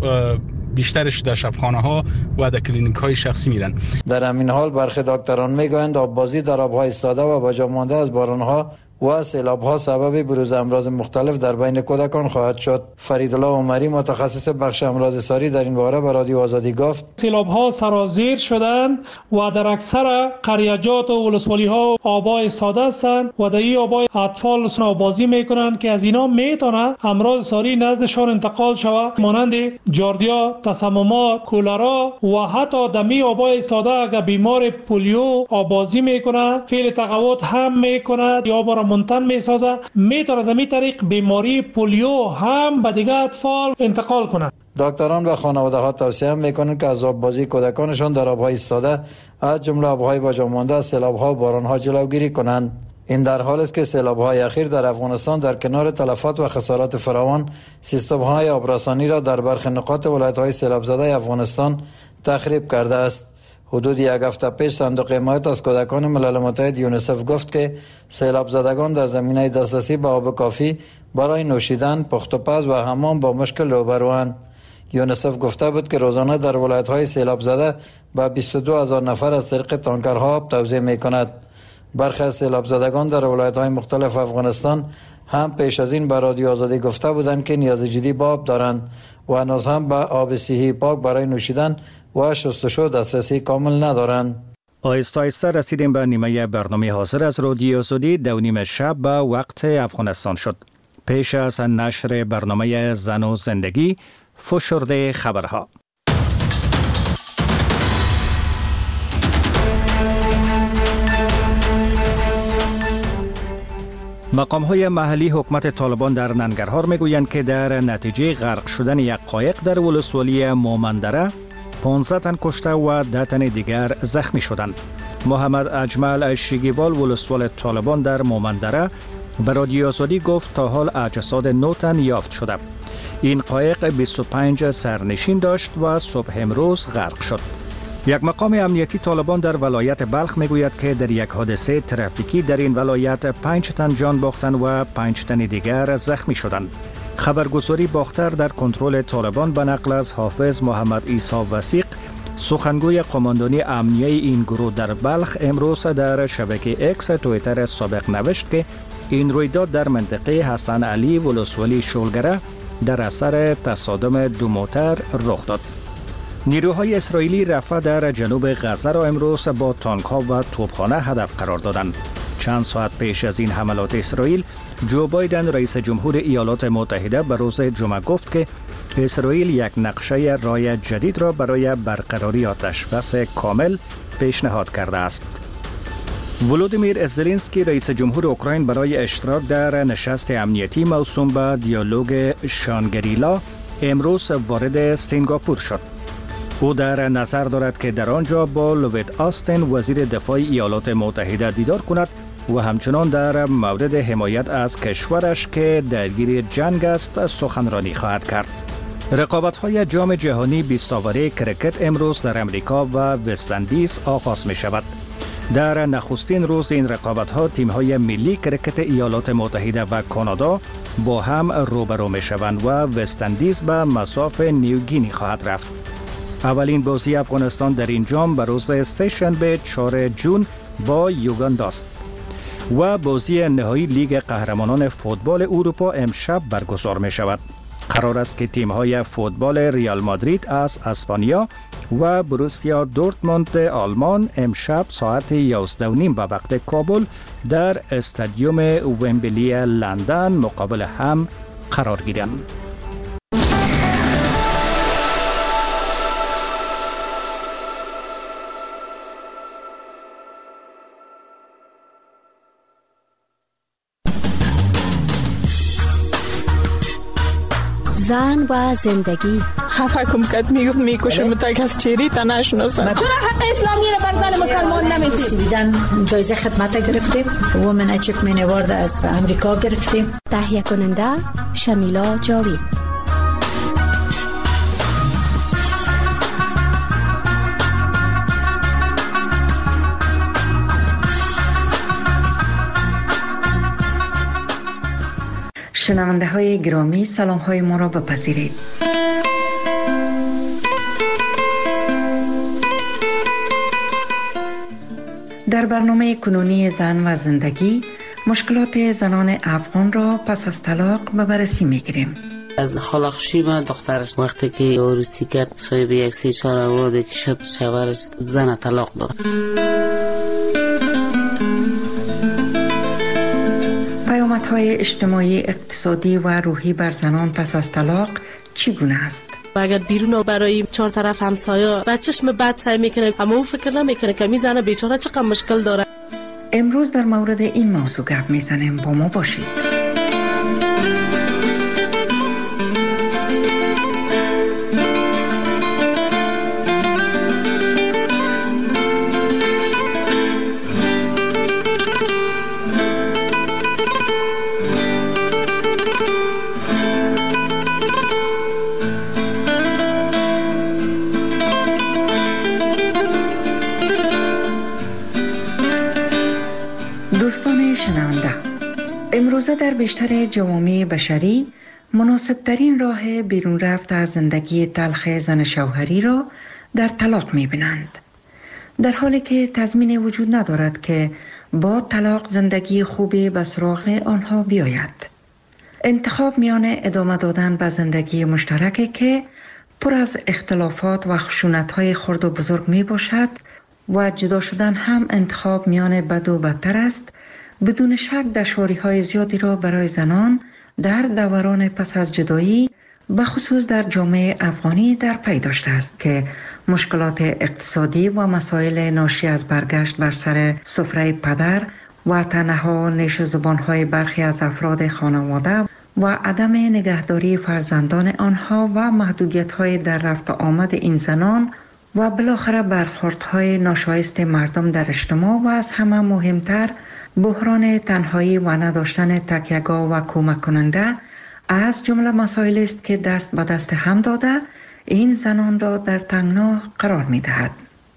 بیشترش در شفاخانه ها و در کلینیک های شخصی میرن. در همین حال برخی دکتران میگویند آببازی در آبهای ایستاده و بجامانده از بارانها و سیلاب‌ها سبب بروز امراض مختلف در بین کودکان خواهد شد. فریدالله عمری متخصص بخش امراض ساری در این باره به رادیو آزادی گفت سیلاب‌ها سرازیر شدند و در اکثر قریه‌جات و ولسوالی‌ها آب‌ها ایستاده هستند و در این آب‌ها اطفال آببازی می‌کنند که از اینا میتونه امراض ساری نزدشان انتقال شود مانند جاردیا، تسممات، کولرا و حتی در این آب‌ها ایستاده اگر بیمار پولیو آببازی می‌کنه فعل تقوت هم می‌کند یا بر منتن میسازه، میتونه از این طریق بیماری پولیو هم به دیگه اطفال انتقال کنه. دکتران و خانواده ها توصیه میکنند که از آببازی کودکانشان در آبهای ایستاده از جمله آبهای با جا مانده از سیلاب‌ها و باران‌ها جلوگیری کنند. این در حال است که سیلاب‌های اخیر در افغانستان در کنار تلفات و خسارات فراوان سیستم‌های آبرسانی را در برخی نقاط ولایت‌های سیلاب زده افغانستان تخریب کرده است. حدود یک هفته پیش صندوق حمایت از کودکان ملل متحد یونیسف گفت که سیلاب زدگان در زمینه دسترسی به آب کافی برای نوشیدن، پخت و پز و حمام با مشکل روبروند. یونیسف گفته بود که روزانه در ولایت‌های سیلاب زده به بیست و دو هزار نفر از طریق تانکرها آب توزیع می‌کند. برخی از سیلاب زدگان در ولایت‌های مختلف افغانستان هم پیش از این به رادیو آزادی گفته بودند که نیاز جدی به آب دارند و هنوز هم به آب صحی پاک برای نوشیدن و شستشو دسترسی کامل ندارند. آهسته آهسته رسیدیم به نیمه برنامه حاضر از رادیو آزادی. دو نیم شب به وقت افغانستان شد. پیش از نشر برنامه زن و زندگی، فشرده خبرها. مقام‌های محلی حکومت طالبان در ننگرهار میگویند که در نتیجه غرق شدن یک قایق در ولسوالی مومندره پانزده تن کشته و ده تن دیگر زخمی شدند. محمد اجمل شیگیوال ولسوال طالبان در مومندره به رادیو آزادی گفت تا حال اجساد نه تن یافت شده. این قایق بیست و پنج سرنشین داشت و صبح امروز غرق شد. یک مقام امنیتی طالبان در ولایت بلخ میگوید که در یک حادثه ترافیکی در این ولایت پنج تن جان باختند و پنج تن دیگر زخمی شدند. خبرگزاری باختر در کنترل طالبان به نقل از حافظ محمد عیسی وثیق، سخنگوی قماندانی امنیه این گروه در بلخ، امروز در شبکه اکس توییتر سابق نوشت که این رویداد در منطقه حسن علی ولسوالی شولگره در اثر تصادم دو موتر رخ داد. نیروهای اسرائیلی رفح در جنوب غزه را امروز با تانک‌ها و توپخانه هدف قرار دادند. چند ساعت پیش از این حملات اسرائیل، جو بایدن رئیس جمهور ایالات متحده به روز جمعه گفت که اسرائیل یک نقشه راه جدید را برای برقراری آتشبس کامل پیشنهاد کرده است. ولودیمیر زلنسکی رئیس جمهور اوکراین برای اشتراک در نشست امنیتی موسوم به دیالوگ شانگریلا امروز وارد سنگاپور شد. او در نظر دارد که در آنجا با لوید آستین وزیر دفاع ایالات متحده دیدار کند و همچنان در مورد حمایت از کشورش که درگیر جنگ است سخنرانی خواهد کرد. رقابت‌های جام جهانی بیست آوره کرکت امروز در امریکا و وست‌اندیز آغاز می شود. در نخستین روز این رقابت‌ها تیم‌های ملی کرکت ایالات متحده و کانادا با هم روبرو می شوند و وست‌اندیز به مصاف نیوگینی خواهد رفت. اولین بازی افغانستان در این جام به روز سه‌شنبه چهارم جون با یوگاندا است و بازی نهایی لیگ قهرمانان فوتبال اروپا امشب برگزار می شود. قرار است که تیم‌های فوتبال ریال مادرید از اسپانیا و بروسیا دورتموند آلمان امشب ساعت یازده و نیم به وقت کابل در استادیوم ومبلی لندن مقابل هم قرار گیرند. زن و زندگی خفه کم کد میگفت میکشم تک از چیری تا نشناسم چرا حق اسلامی رو بر زن مسلمان نمیدید؟ بیدن جایزه خدمت گرفتیم، وومن اچیومنت اوارد از امریکا گرفتیم. تهیه کننده شمیلا جاوید. شنونده های گرامی، سلام های ما را بپذیرید. در برنامه کنونی زن و زندگی مشکلات زنان افغان را پس از طلاق به بررسی میگیریم. از خلاقشی من دخترش وقتی که عروسی کرد صاحب یک سی چهار اواده که شد شوهرش زن طلاق داد. پیامدهای اجتماعی، اقتصادی و روحی بر زنان پس از طلاق چگونه است؟ اگر بیرون برای چهار طرف همسایه و چشم بد سعی میکنه، اما او فکر نمیکنه که می زنه بیچاره چقدر مشکل داره. امروز در مورد این موضوع گپ میزنیم. با ما باشید. دوستان شنونده، امروزه در بیشتر جوامع بشری مناسب ترین راه بیرون رفت از زندگی تلخ زن شوهری را در طلاق می بینند، در حالی که تضمین وجود ندارد که با طلاق زندگی خوبی به سراغ آنها بیاید. انتخاب میان ادامه دادن به زندگی مشترکی که پر از اختلافات و خشونت‌های خرد و بزرگ می باشد و جدا شدن هم انتخاب میان بد و بدتر است، بدون شک دشواری‌های زیادی را برای زنان در دوران پس از جدایی به خصوص در جامعه افغانی در پی داشته است که مشکلات اقتصادی و مسائل ناشی از برگشت بر سر سفره پدر و تنها نیش زبان‌های برخی از افراد خانواده و عدم نگهداری فرزندان آنها و محدودیت‌های در رفت و آمد این زنان و بالاخره برخوردهای ناشایست مردم در اجتماع و از همه مهمتر بحران تنهایی و نداشتن تکیه‌گاه و کمک کننده از جمله مسائل است که دست به دست هم داده این زنان را در تنگنا قرار می دهد.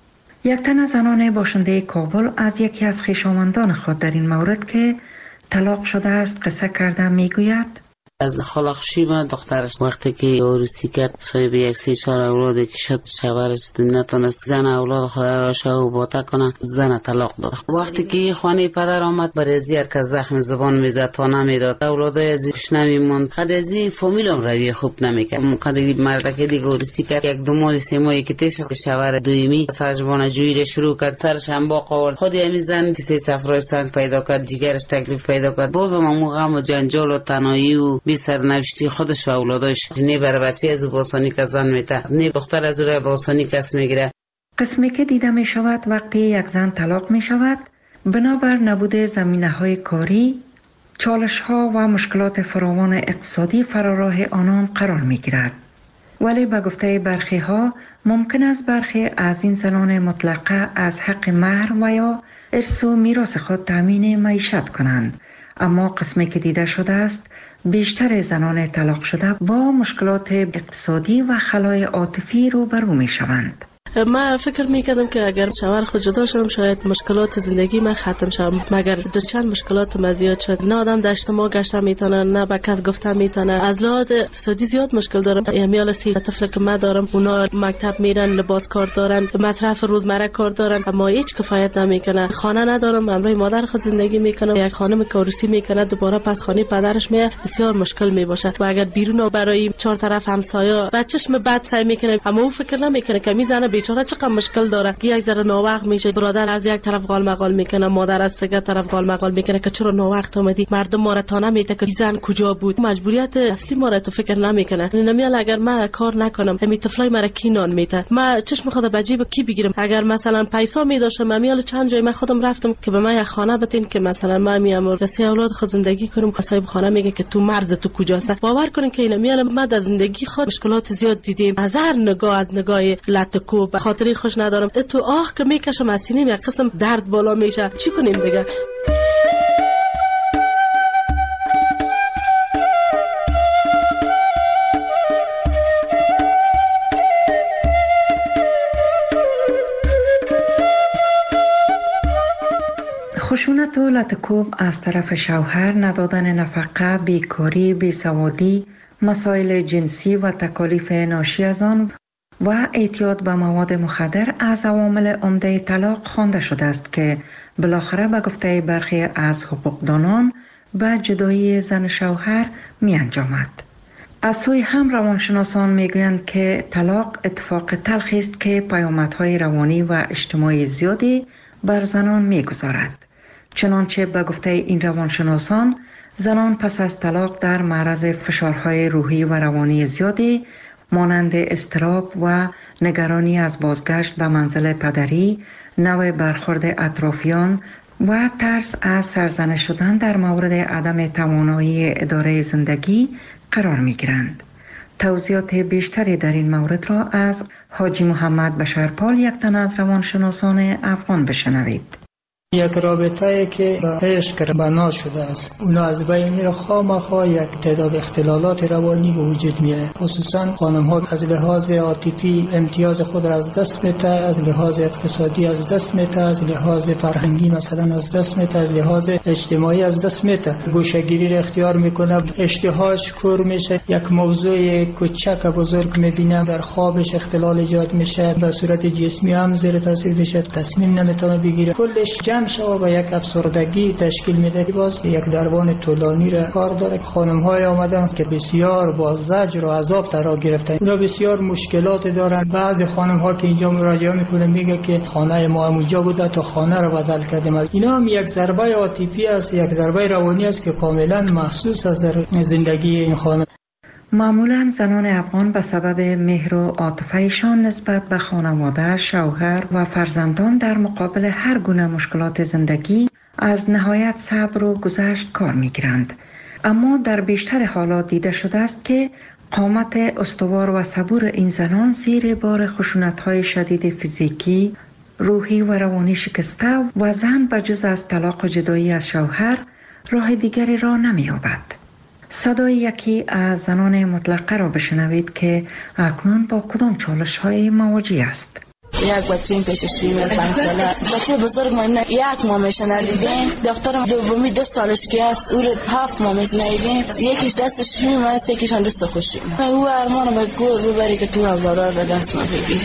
یک تن از زنان باشنده کابل از یکی از خویشاوندان خود در این مورد که طلاق شده است قصه کرده می گوید: از خلاقشی من دخترش وقتی که عروسی کرد صاحب یک سی چهار اولاد که شد شوهرش نتونست زن اولاد خود را شو باتا کنه، زن طلاق داد. وقتی که خانه پدر آمد برای زیار که زخم زبان میزد تا نمیداد، اولادای از خوش نمیموند، خود از فامیلم روی خوب نمیکرد. قدری مرد که دیگه عروسی کرد یک دو ماه سه ماهی که تیش شوهر دویمی سرجبان جویی شروع کرد، سرش هم با قول خود یعنی زن کسی سفرش سنگ پیدا کرد، جگرش تکلیف پیدا کرد، بازم هم غم و جنجال و تنهایی و بی سرنوشتی خودش و اولادش نه بر بچه از باسانی که زن میته، نه دختر از روی باسانی کس میگیره. قسمی که دیده می شود وقتی یک زن طلاق می شود بنابر نبود زمینه های کاری، چالش ها و مشکلات فراوان اقتصادی فراراه آنان قرار می گیرد. ولی به گفته برخی ها ممکن است برخی از این زنان مطلقه از حق مهر و یا ارث و میراث خود تامین معیشت کنند، اما قسمی که دیده شده است بیشتر زنان طلاق شده با مشکلات اقتصادی و خلای عاطفی روبرو می شوند. ما فکر میکردم که اگر شوهر خود جدا شدم شاید مشکلات زندگی من ختم شد، مگر دو چند مشکلات ما زیاد شد. نه آدم در اجتماع گشته میتونه، نه به کس گفته میتونه. از لحاظ اقتصادی زیاد مشکل دارم. امیال سی طفل که من دارم اونا مکتب میرن، لباس کار دارن، مصرف روزمره کار دارن، اما هیچ کفایت نمیکنه. خانه ندارم، همراه مادر خود زندگی میکنم. یک خانم که عروسی میکنه دوباره پس خانه پدرش میه، بسیار مشکل میباشه. و اگر بیرون برای چهار طرف همسایه بچه‌ش بد سعی میکنه، اما او فکر نمیکنه که میزنه بیچاره چقدر مشکل داره. یک ذره ناوقت میشه، برادر از یک طرف قال مقال میکنه، مادر از دیگه طرف قال مقال میکنه که چرا ناوقت اومدی، مردم ما را تا نمیته که زن کجا بود. مجبوریت اصلی ما را تو فکر نمیکنه. نمیال اگر ما کار نکنم همین طفلای مرا کی نان میته، ما چشم خود به جیب کی بگیرم. اگر مثلا پیسا میداشم میال چند جای من خودم رفتم که به من یک خانه بتین که مثلا ما میام رسی اولاد خود زندگی کنم، صاحب خانه میگه که تو مرد تو کجاست. باور کنین که اینا میال ما در زندگی خود مشکلات زیاد دیدیم. از هر نگاه از نگاه لطکو به خاطری خوش ندارم. تو آه که میکشم از سینه یک قسم درد بالا میشه. چی کنیم دیگه؟ خشونت و لطکوب از طرف شوهر، ندادن نفقه، بیکاری، بیسوادی، مسائل جنسی و تکالیف ناشی از آن و اعتیاد به مواد مخدر از عوامل عمده طلاق خوانده شده است که بالاخره به گفته برخی از حقوقدانان به جدایی زن شوهر می انجامد. از سوی هم روانشناسان می گویند که طلاق اتفاق تلخی است که پیامدهای روانی و اجتماعی زیادی بر زنان می گذارد. چنانچه به گفته این روانشناسان زنان پس از طلاق در معرض فشارهای روحی و روانی زیادی مانند اضطراب و نگرانی از بازگشت به منزل پدری، نوع برخورد اطرافیان و ترس از سرزنش شدن در مورد عدم توانایی اداره زندگی قرار می گیرند. توضیحات بیشتری در این مورد را از حاجی محمد بشرپال، یک تن از روانشناسان افغان، بشنوید. یک رابطه که به عشق بنا شده است، اونا از بین میره، خامخا یک تعداد اختلالات روانی به وجود میاد. خصوصا خانم ها از لحاظ عاطفی امتیاز خود را از دست میده، از لحاظ اقتصادی از دست میده، از لحاظ فرهنگی مثلا از دست میده، از لحاظ اجتماعی از دست میده. گوشه‌گیری را اختیار میکنه، اشتهاش کور میشه، یک موضوع کوچک بزرگ میبینه، در خوابش اختلال ایجاد میشه، به صورت جسمی هم زیر تاثیر میشه، تصمیم نمیتونه بگیره، کلش جمع شو و یک افسردگی تشکیل میده. باز یک درمان طولانی را کار داره. خانم های آمدن که بسیار با زجر و عذاب ترا گرفتن، اونا بسیار مشکلات دارن. بعضی خانم ها که اینجا مراجعه میکنن میگه که خانه ما اونجا بوده تا خانه رو بدل کردیم. اینا هم یک ضربه عاطفی است، یک ضربه روانی است که کاملا محسوس است در زندگی این خانم. معمولا زنان افغان به سبب مهر و عاطفه‌شان نسبت به خانواده، شوهر و فرزندان در مقابل هر گونه مشکلات زندگی از نهایت صبر و گذشت کار می‌گیرند. اما در بیشتر حالات دیده شده است که قامت استوار و صبور این زنان زیر بار خشونت‌های شدید فیزیکی، روحی و روانی شکسته و زن بجز از طلاق و جدایی از شوهر راه دیگری را نمی‌یابد. صدای یکی از زنان مطلقه را بشنوید که اکنون با کدام چالش های مواجه است. یک بچه این پیششویی من پنج ساله، بچه بزرگ من یک ماهش ندیدیم، دخترم دومی دو سالش که است، او رو هفت ماهش ندیدیم، یکیش دستش شویم است، یکیش هم دست خوشیم. او ارمان به گور ببری که تو اولاد را دست ما بگیری.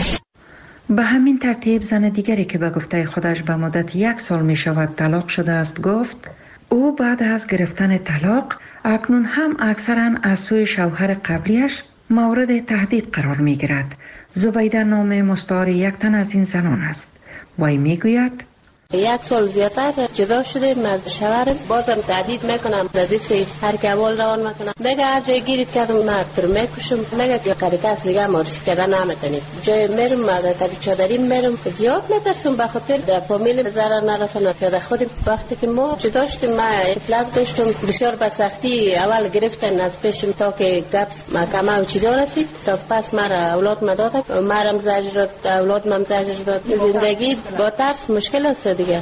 به همین ترتیب زن دیگری که به گفته خودش به مدت یک سال می شود طلاق شده است گفت او بعد از گرفتن طلاق اکنون هم اکثرا از سوی شوهر قبلیش مورد تهدید قرار می گیرد. زبیده نام مستعار یک تن از این زنان است. وی می گوید یک سال زیادتر جدا شدیم از شوهرم، بازم تهدید میکنم، زدیسی هر که اول روان میکنم، میگه هر جای گیرید کردم من تر میکشم، میگه یا قریقه دیگه مارسی کردن نمیتونید. جای میرم مادر کدی چادری میرم، زیاد میترسم به خاطر در فامیل ضرر نرسونه. پیاده خودم وقتی که ما جدا شدیم من اطلاق داشتم، بسیار به سختی اول گرفتن از پیشم تا که گپ محکمه و چیزا رسید، تا پس مرا اولاد مدادن، مرم زجر داد، اولاد مم زجر داد. زندگی با ترس مشکل است دیگه.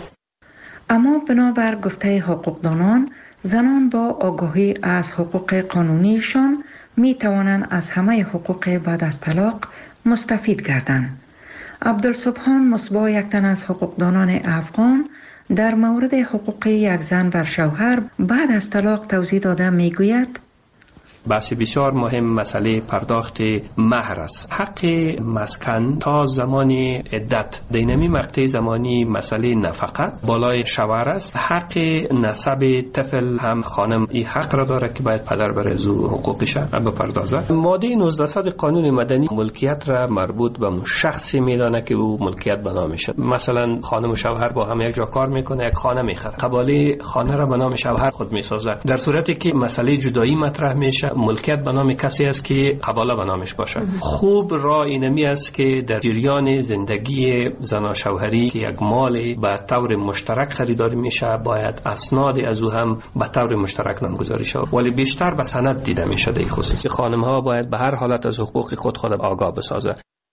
اما بنابر گفته حقوقدانان، زنان با آگاهی از حقوق قانونیشان می توانند از همه حقوق بعد از طلاق مستفید گردند. عبدالسبحان مصباح، یک تن از حقوقدانان افغان، در مورد حقوق یک زن بر شوهر بعد از طلاق توضیح داده می گوید بحث بسیار مهم مسئله پرداخت مهر است. حق مسکن تا زمان عدت دینمی مقطع زمانی مسئله نفقه بالای شوهر است. حق نسب طفل هم خانم این حق را داره که باید پدر بر از حقوقش بپردازد. ماده نوزده قانون مدنی ملکیت را مربوط به شخصی میدانه که او ملکیت به نامش. مثلا خانم و شوهر با هم یک جا کار میکنه، یک خانه میخره، قباله خانه را به نام شوهر خود میسازه. در صورتی که مسئله جدایی مطرح میشه، ملکیت به نام کسی است که قباله به نامش باشه. خوب راه اینمی است که در جریان زندگی زن و شوهری که یک مال به طور مشترک خریداری میشه، باید اسناد از او هم به طور مشترک نامگذاری شود، ولی بیشتر به سند دیده میشه. در خصوص خانم ها باید به هر حالت از حقوق خود خود آگاه بسازه.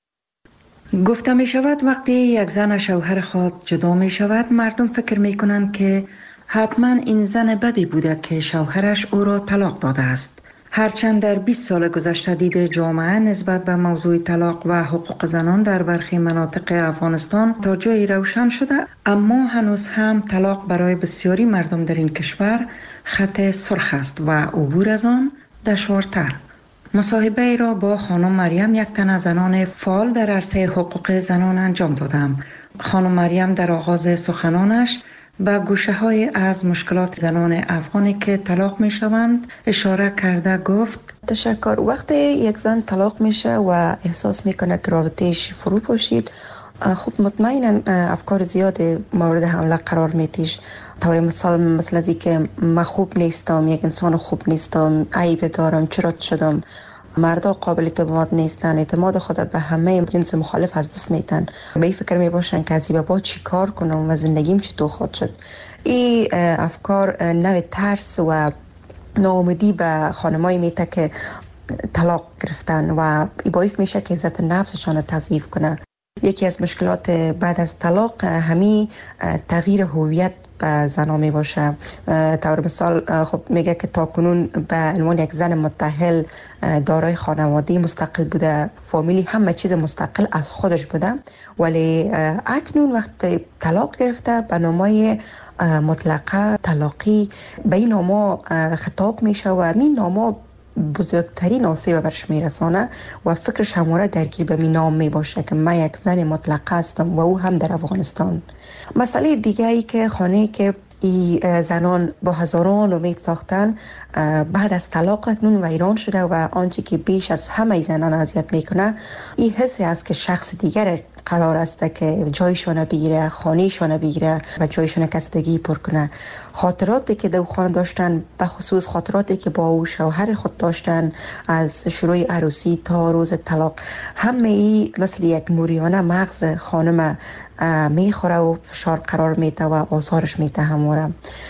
گفته می شود وقتی یک زن و شوهر خود جدا می شود، مردم فکر می کنند که حتما این زن بدی بوده که شوهرش او را طلاق داده است. هرچند در بیست سال گذشته دید جامعه نسبت به موضوع طلاق و حقوق زنان در برخی مناطق افغانستان تا جایی روشن شده، اما هنوز هم طلاق برای بسیاری مردم در این کشور خط سرخ است و عبور از آن دشوارتر. مصاحبه را با خانم مریم، یک تن از زنان فعال در عرصه حقوق زنان انجام دادم. خانم مریم در آغاز سخنانش به گوشه های از مشکلات زنان افغانی که طلاق می شوند اشاره کرده گفت تشکر. وقتی یک زن طلاق میشه و احساس میکنه که رابطهش فرو پاشید، خب مطمئنا افکار زیاد مورد حمله قرار میتیش. طور مثال مثل ازی که من خوب نیستم، یک انسان خوب نیستم، عیب دارم، چرا شدم، مردا قابل اعتماد نیستن، اعتماد خود به همه جنس مخالف از دست میتن، به این فکر میباشن که از این به بعد چی کار کنم و زندگیم چطور خود شد. این افکار نوع ترس و ناامیدی به خانمایی میته که طلاق گرفتن و این باعث میشه که عزت نفسشان تضعیف کنه. یکی از مشکلات بعد از طلاق همین تغییر هویت به زنا می باشه. طور مثال خب میگه که تا کنون به عنوان یک زن متأهل دارای خانواده مستقل بوده، فامیلی همه چیز مستقل از خودش بوده، ولی اکنون وقتی طلاق گرفته به نامای مطلقه طلاقی به این ناما خطاب میشه و این ناما بزرگترین آسیب برش میرسانه و فکرش همواره درگیر به می نام می باشه که من یک زن مطلقه هستم و او هم در افغانستان. مسئله دیگه ای که خانه که ای زنان با هزاران امید ساختن بعد از طلاق اکنون ویران شده و آنچه که بیش از همه زنان اذیت میکنه این حسی است که شخص دیگر قرار است که جایشان بگیره، خانهشان بگیره و جایشان کسدگی پر کنه. خاطراتی که دو خانه داشتن، به خصوص خاطراتی که با او شوهر خود داشتن از شروع عروسی تا روز طلاق، همه ای مثل یک موریانه مغز خانم میخوره و فشار قرار میده و آزارش میده. همواره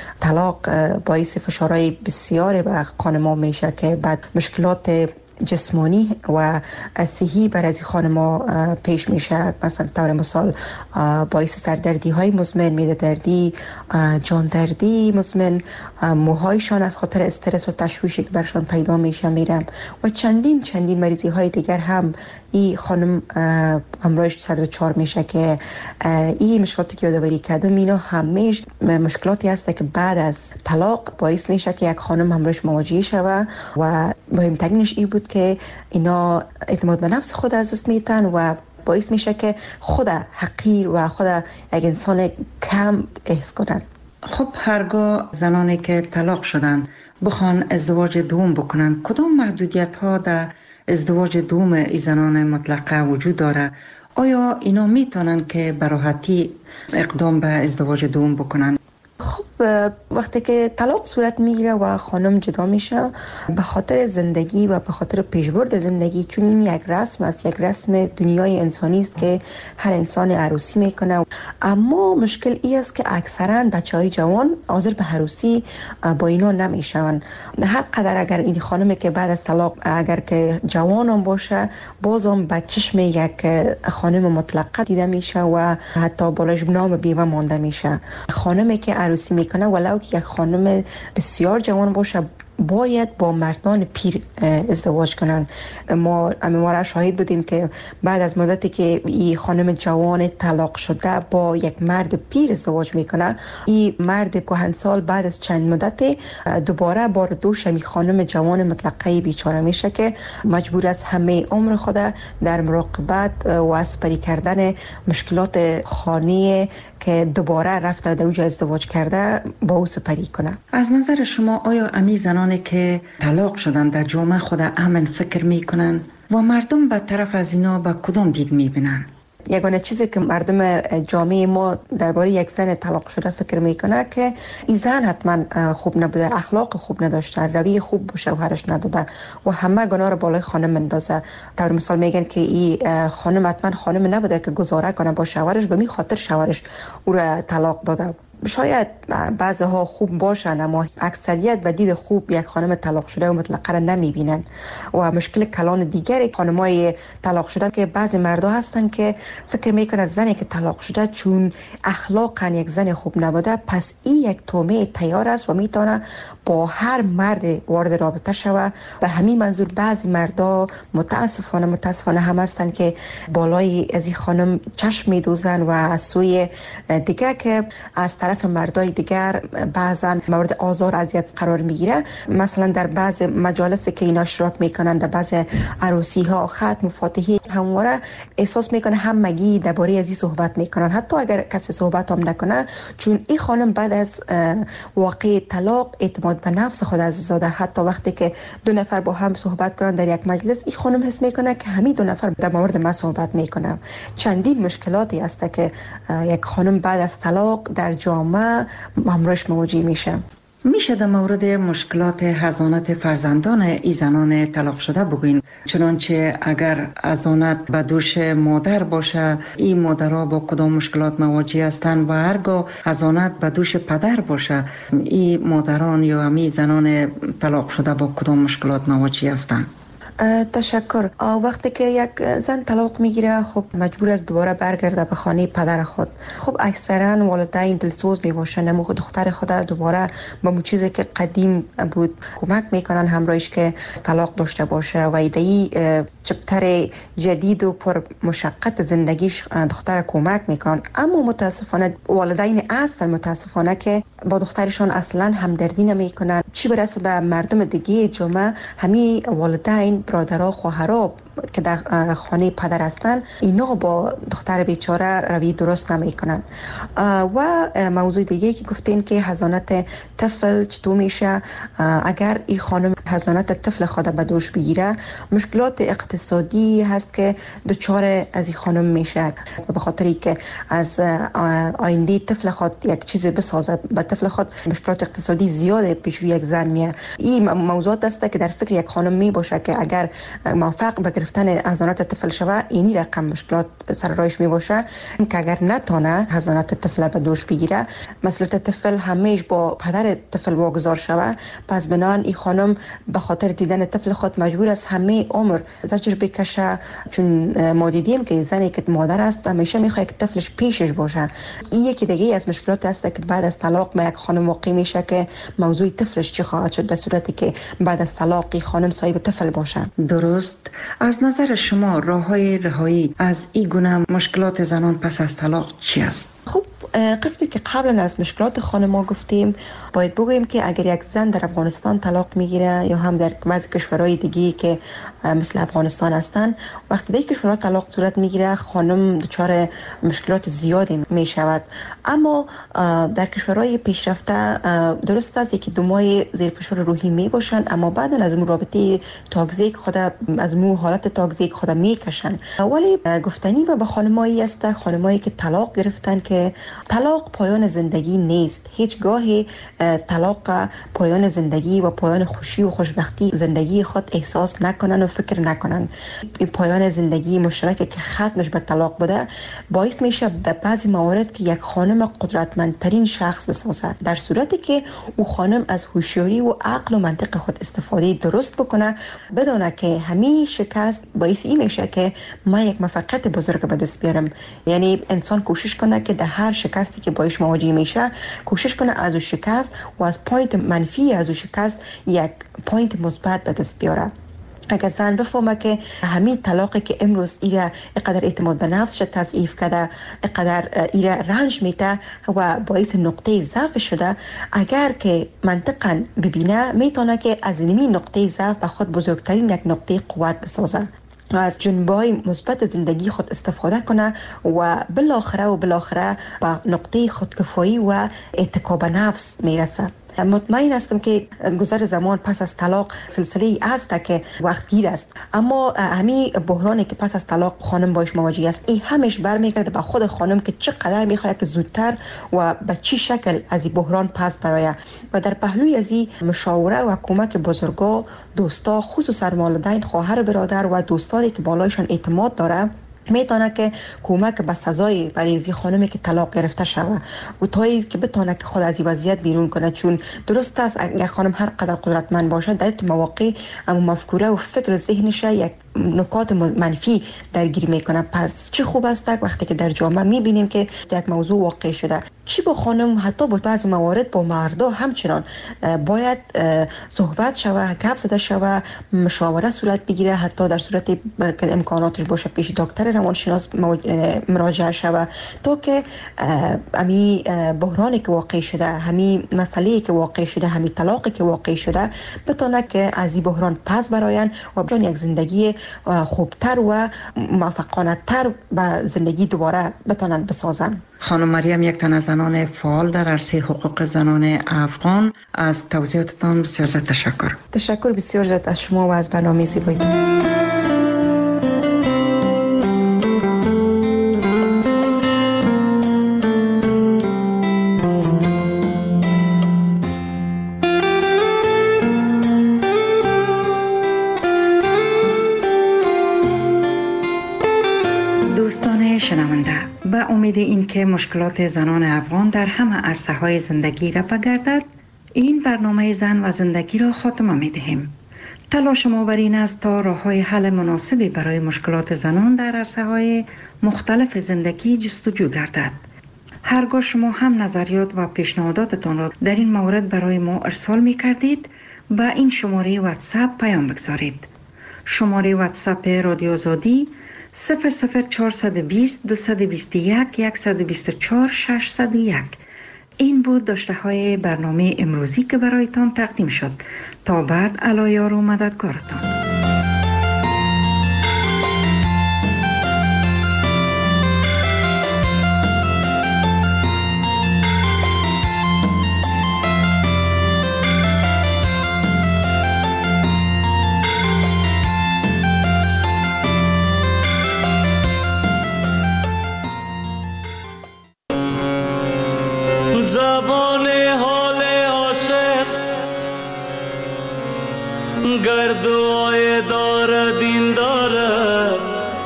طلاق باعث فشارهای بسیاری به خانم‌ها میشه که بعد مشکلات جسمانی و صحی بر از خانم‌ها پیش میشه. مثلا طور مثال باعث سردردی های مزمن، معده دردی، جان دردی مزمن، موهایشان از خاطر استرس و تشویشی که برشان پیدا میشه میرم و چندین چندین مریضی های دیگر هم این خانم امروز سر و چار میشه که این مشکلاتی که یادآوری کردم اینا همیشه مشکلاتی هست که بعد از طلاق باعث میشه که یک خانم امروز مواجه شود و مهمترینش این بود که اینا اعتماد به نفس خود از دست میتن و باعث میشه که خود حقیر و خود یک انسان کم احس کنن. خب هرگاه زنانی که طلاق شدن بخوان ازدواج دوم بکنن، کدام محدودیت ها در ازدواج دوم ای زنان مطلقه وجود داره؟ آیا اینا میتونن که به راحتی اقدام به ازدواج دوم بکنن؟ خب وقتی که طلاق صورت میگیره و خانم جدا میشه به خاطر زندگی و به خاطر پیشبرد زندگی، چون این یک رسم است، یک رسم دنیای انسانی است که هر انسان عروسی میکنه، اما مشکل این است که اکثرا بچهای جوان حاضر به عروسی با اینا نمیشون. هر قدر اگر این خانمی که بعد از طلاق اگر که جوانم باشه بازم به چشم یک خانم مطلقه دیده میشه و حتی بالاش نام بیوه مانده میشه. خانمی که عروسی میکنه ولو که یک خانم بسیار جوان باشه باید با مردان پیر ازدواج کنن. ما امیمواره شاهد بودیم که بعد از مدتی که این خانم جوان طلاق شده با یک مرد پیر ازدواج میکنه، این مرد کهنسال بعد از چند مدت دوباره بار دوش می خانم جوان مطلقه بیچاره میشه که مجبور است همه عمر خود در مراقبت و اسپری کردن مشکلات خانه که دوباره رفته در اوجا ازدواج کرده با او سپری کنه. از نظر شما آیا امی زنانی که طلاق شدن در جامعه خود امن فکر میکنن و مردم به طرف از اینا با کدام دید میبینن؟ یگانه چیزی که مردم جامعه ما درباره یک زن طلاق شده فکر میکنه که این زن حتما خوب نبوده، اخلاق خوب نداشته، روی خوب به شوهرش نداده و همه گناه رو بالای خانم مندازه. طور مثال میگن که این خانم حتما خانم نبوده که گزاره کنه با شوهرش، به می خاطر شوهرش او را طلاق داده. شاید بعضی ها خوب باشن اما اکثریت به دید خوب یک خانم طلاق شده و مطلقه را نمیبینن. و مشکل کلان دیگری خانمای طلاق شده که بعضی مردا هستن که فکر میکنن زنی که طلاق شده چون اخلاقا یک زن خوب نبوده پس این یک تومه تیار است و میتونه با هر مرد وارد رابطه شوه. به همین منظور بعضی مردا متاسفانه متاسفانه هم هستن که بالای از این خانم چشم میدوزن و از سوی دیگه که از طرف مردای دیگر بعضا مورد آزار اذیت قرار میگیره. مثلا در بعض مجالس که اینا اشتراک میکنن، در بعض عروسی ها، ختم و فاتحه، همواره احساس میکنه همگی درباره از این صحبت میکنن حتی اگر کسی صحبت هم نکنه، چون این خانم بعد از واقع طلاق اعتماد به نفس خود از زاده. حتی وقتی که دو نفر با هم صحبت کنن در یک مجلس، این خانم حس میکنه که همین دو نفر در مورد ما صحبت میکنن. چندین مشکلاتی هست که یک خانم بعد از طلاق در جامعه همراهش مواجه میشه. میشه در مورد مشکلات حضانت فرزندان ای زنان طلاق شده بگوین، چنانچه اگر حضانت به دوش مادر باشه این مادرها با کدام مشکلات مواجه هستند و هرگاه حضانت به دوش پدر باشه این مادران یا امی زنان طلاق شده با کدام مشکلات مواجه هستند؟ تشکر. وقتی که یک زن طلاق میگیره خب مجبور است دوباره برگرده به خانه پدر خود. خب اکثرا والدین دلسوز میباشن نمو دختر خود دوباره با مو چیزی که قدیم بود کمک میکنن همراهش که طلاق داشته باشه و ایدهی چپتر جدید و پر مشقت زندگیش دختر کمک میکنن. اما متاسفانه والدین اصلا متاسفانه که با دخترشان اصلا همدردی نمیکنن، چی برسه به مردم دیگه جامعه. همین والدین، برادرها، خواهرها که در خانه پدر هستن اینا با دختر بیچاره روی درست نمیکنن. و موضوع دیگه که گفتین که حضانت طفل چطور میشه، اگر این خانم حضانت طفل خود به دوش بگیره مشکلات اقتصادی هست که دچار از این خانم میشه، به خاطری که از آینده طفل خود یک چیز بسازه به طفل خود مشکلات اقتصادی زیاده پیش روی یک زن میه. این موضوعات است که در فکر یک خانم می باشه که اگر موفق به گرفتن حضانت طفل شوه اینی رقم مشکلات سر راهش می باشه که اگر نتونه حضانت طفل به دوش بگیره مسئولیت طفل همیشه با پدر طفل واگذار شوه. پس بنان این خانم به خاطر دیدن طفل خود مجبور است همه عمر زجر بکشه، چون ما دیدیم که زنی که مادر است همیشه میخواد که طفلش پیشش باشه. این یکی دیگه از مشکلات است که بعد از طلاق ما یک خانم واقع میشه که موضوع طفلش چی خواهد شد در صورتی که بعد از طلاق خانم صاحب طفل باشه. درست. از نظر شما راههای رهایی از این گونه مشکلات زنان پس از طلاق چی است؟ خب قسمی که قبلا از مشکلات خانم‌ها گفتیم، باید بگوییم که اگر یک زن در افغانستان طلاق میگیره یا هم در بعضی کشورهای دیگه که مثل افغانستان هستن، وقتی در کشورها طلاق صورت میگیره خانم دچار مشکلات زیادی میشود. اما در کشورهای پیشرفته درست است که دو ماه زیر فشار روحی میباشن، اما بعدا از اون رابطه تاکزیک خود از اون حالت تاکزیک خود میکشن. ولی گفتنی به خانمایی است، خانمایی که طلاق گرفتن که طلاق پایان زندگی نیست. هیچگاه طلاق پایان زندگی و پایان خوشی و خوشبختی زندگی خود احساس نکنن و فکر نکنن. این پایان زندگی مشترک که ختمش به طلاق بوده باعث میشه در بعضی موارد که یک خانم قدرتمندترین شخص بسازه، در صورتی که او خانم از هوشیاری و عقل و منطق خود استفاده درست بکنه، بدونه که همین شکست باعث این میشه که ما یک موفقیت بزرگ به دست بیارم. یعنی انسان کوشش کنه که در هر شکستی که باش مواجه میشه کوشش کنه از اون شکست و از پوینت منفی از اون شکست یک پوینت مثبت به دست بیاره. اگر زن بفهمه که همین طلاقی که امروز ایره اقدر اعتماد به نفسش تضعیف کرده، اقدر ایره رنج میته و باعث نقطه ضعف شده، اگر که منطقاً ببینه میتونه که از این نقطه ضعف به خود بزرگترین یک نقطه قوت بسازه و از جنبه‌های مثبت زندگی خود استفاده کنه و بالاخره و بالاخره به نقطه خودکفایی و اتکا به نفس میرسه. مطمئن هستم که گذر زمان پس از طلاق سلسله ای است که وقت گیر است، اما همین بحرانی که پس از طلاق خانم باش مواجه است این همش برمیگرده به خود خانم که چقدر میخواد که زودتر و به چی شکل از این بحران پس برایه. و در پهلوی از این مشاوره و کمک بزرگا، دوستا، خصوصا والدین، خواهر، برادر و دوستانی که بالایشان اعتماد داره میتونه که کمک به سزای برای این خانمی که طلاق گرفته شوه و تایی که بتونه که خود از این وضعیت بیرون کنه. چون درست است اگر خانم هر قدر قدرتمند باشه در مواقع اما مفکوره و فکر ذهنش یک نکات منفی درگیر میکنه. پس چه خوب است وقتی که در جامعه میبینیم که یک موضوع واقع شده، چی با خانم حتی با بعض موارد با مردا همچنان باید صحبت شوه، گپ زده شوه، مشاوره صورت بگیره، حتی در صورت که امکاناتش باشه پیش دکتر روانشناس مراجعه شوه تا که همین بحرانی که واقع شده، همین مسئله‌ای که واقع شده، همین طلاقی که واقع شده بتونه که از این بحران پس براین و بتونه یک زندگی خوبتر و موفقانه تر به زندگی دوباره بتونن بسازن. خانم مریم، یک تن از زنان فعال در عرصه حقوق زنان افغان، از توضیحاتتان بسیار زیاد تشکر. تشکر بسیار زیاد از شما و از برنامه زیبایتون. شنونده، به امید اینکه مشکلات زنان افغان در همه عرصه های زندگی رفع گردد، این برنامه زن و زندگی را خاتمه می دهیم. تلاش ما بر این است تا راه های حل مناسبی برای مشکلات زنان در عرصه های مختلف زندگی جستجو گردد. هرگاه شما هم نظریات و پیشنهاداتتان را در این مورد برای ما ارسال می کردید، با این شماره واتساپ پیام بگذارید. شماره واتساپ رادیو آزادی صفر صفر چهارصد و بیست دویست و بیست و یک صد و بیست و چهار ششصد و یک. این بود داشته های برنامه امروزی که برایتان تقدیم شد. تا بعد، الایار و مددگارتان. زبان حال عاشق گردوهای دارد این دارد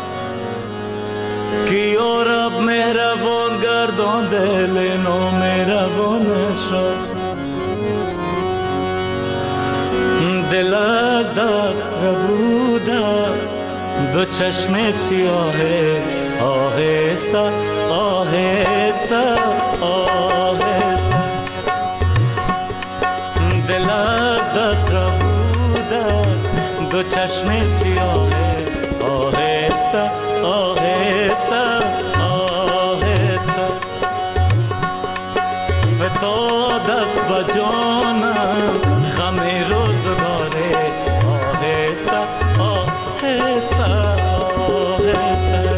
که یا رب مهربان گردان دل نامهربانش را. دل از دست ربوده دو چشم سیاه آهسته آهسته آهسته، دل از دست ربوده دو چشم سیاه آهسته آهسته آهسته، فتاد از بجانم غم روزگاره آهسته آهسته آهسته.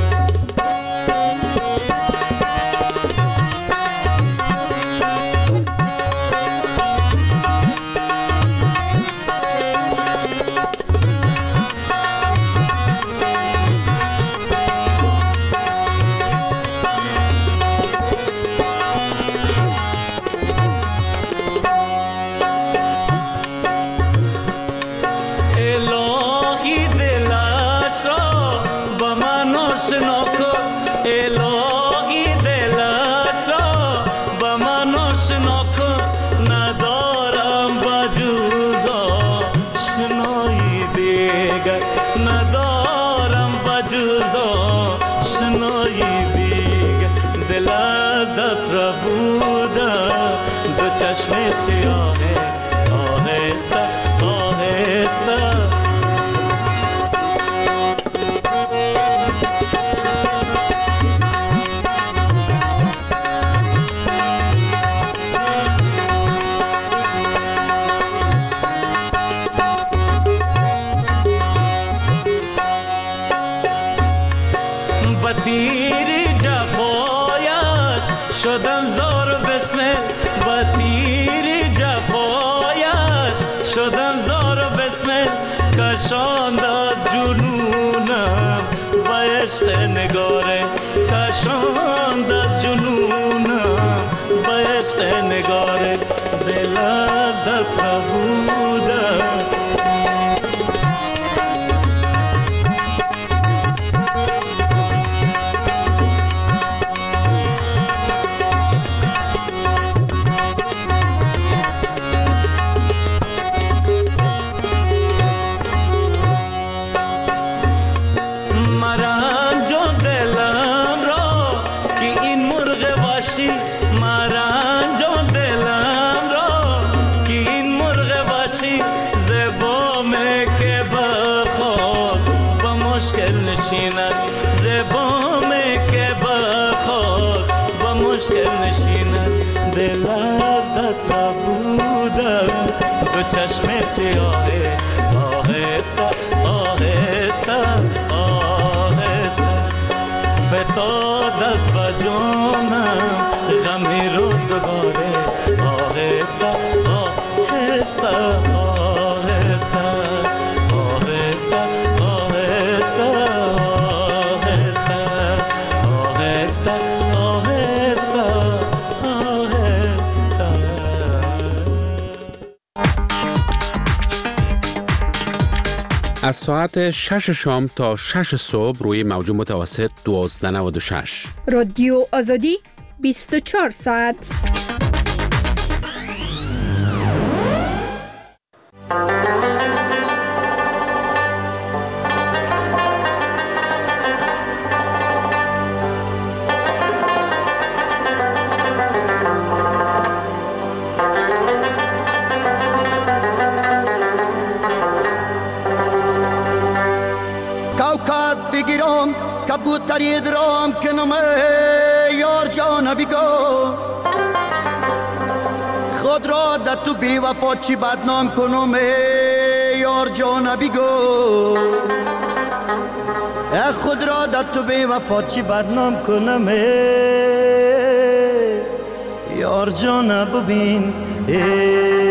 چشم سیاه آهسته آهسته آهسته، فتاد از بجانم غمی روزگاره آهسته آهسته آهسته آهسته آهسته آهسته آهسته از ساعت شش شام تا شش صبح روی موج متوسط دوازده و نود و شش. رادیو آزادی بیست و چهار ساعت. کبوتری درام کنم یار جان بیگو خود را در تو بی وفا چی بدنام کنم یار جان بیگو خود را در تو بی وفا چی بدنام کنم یار جان ببین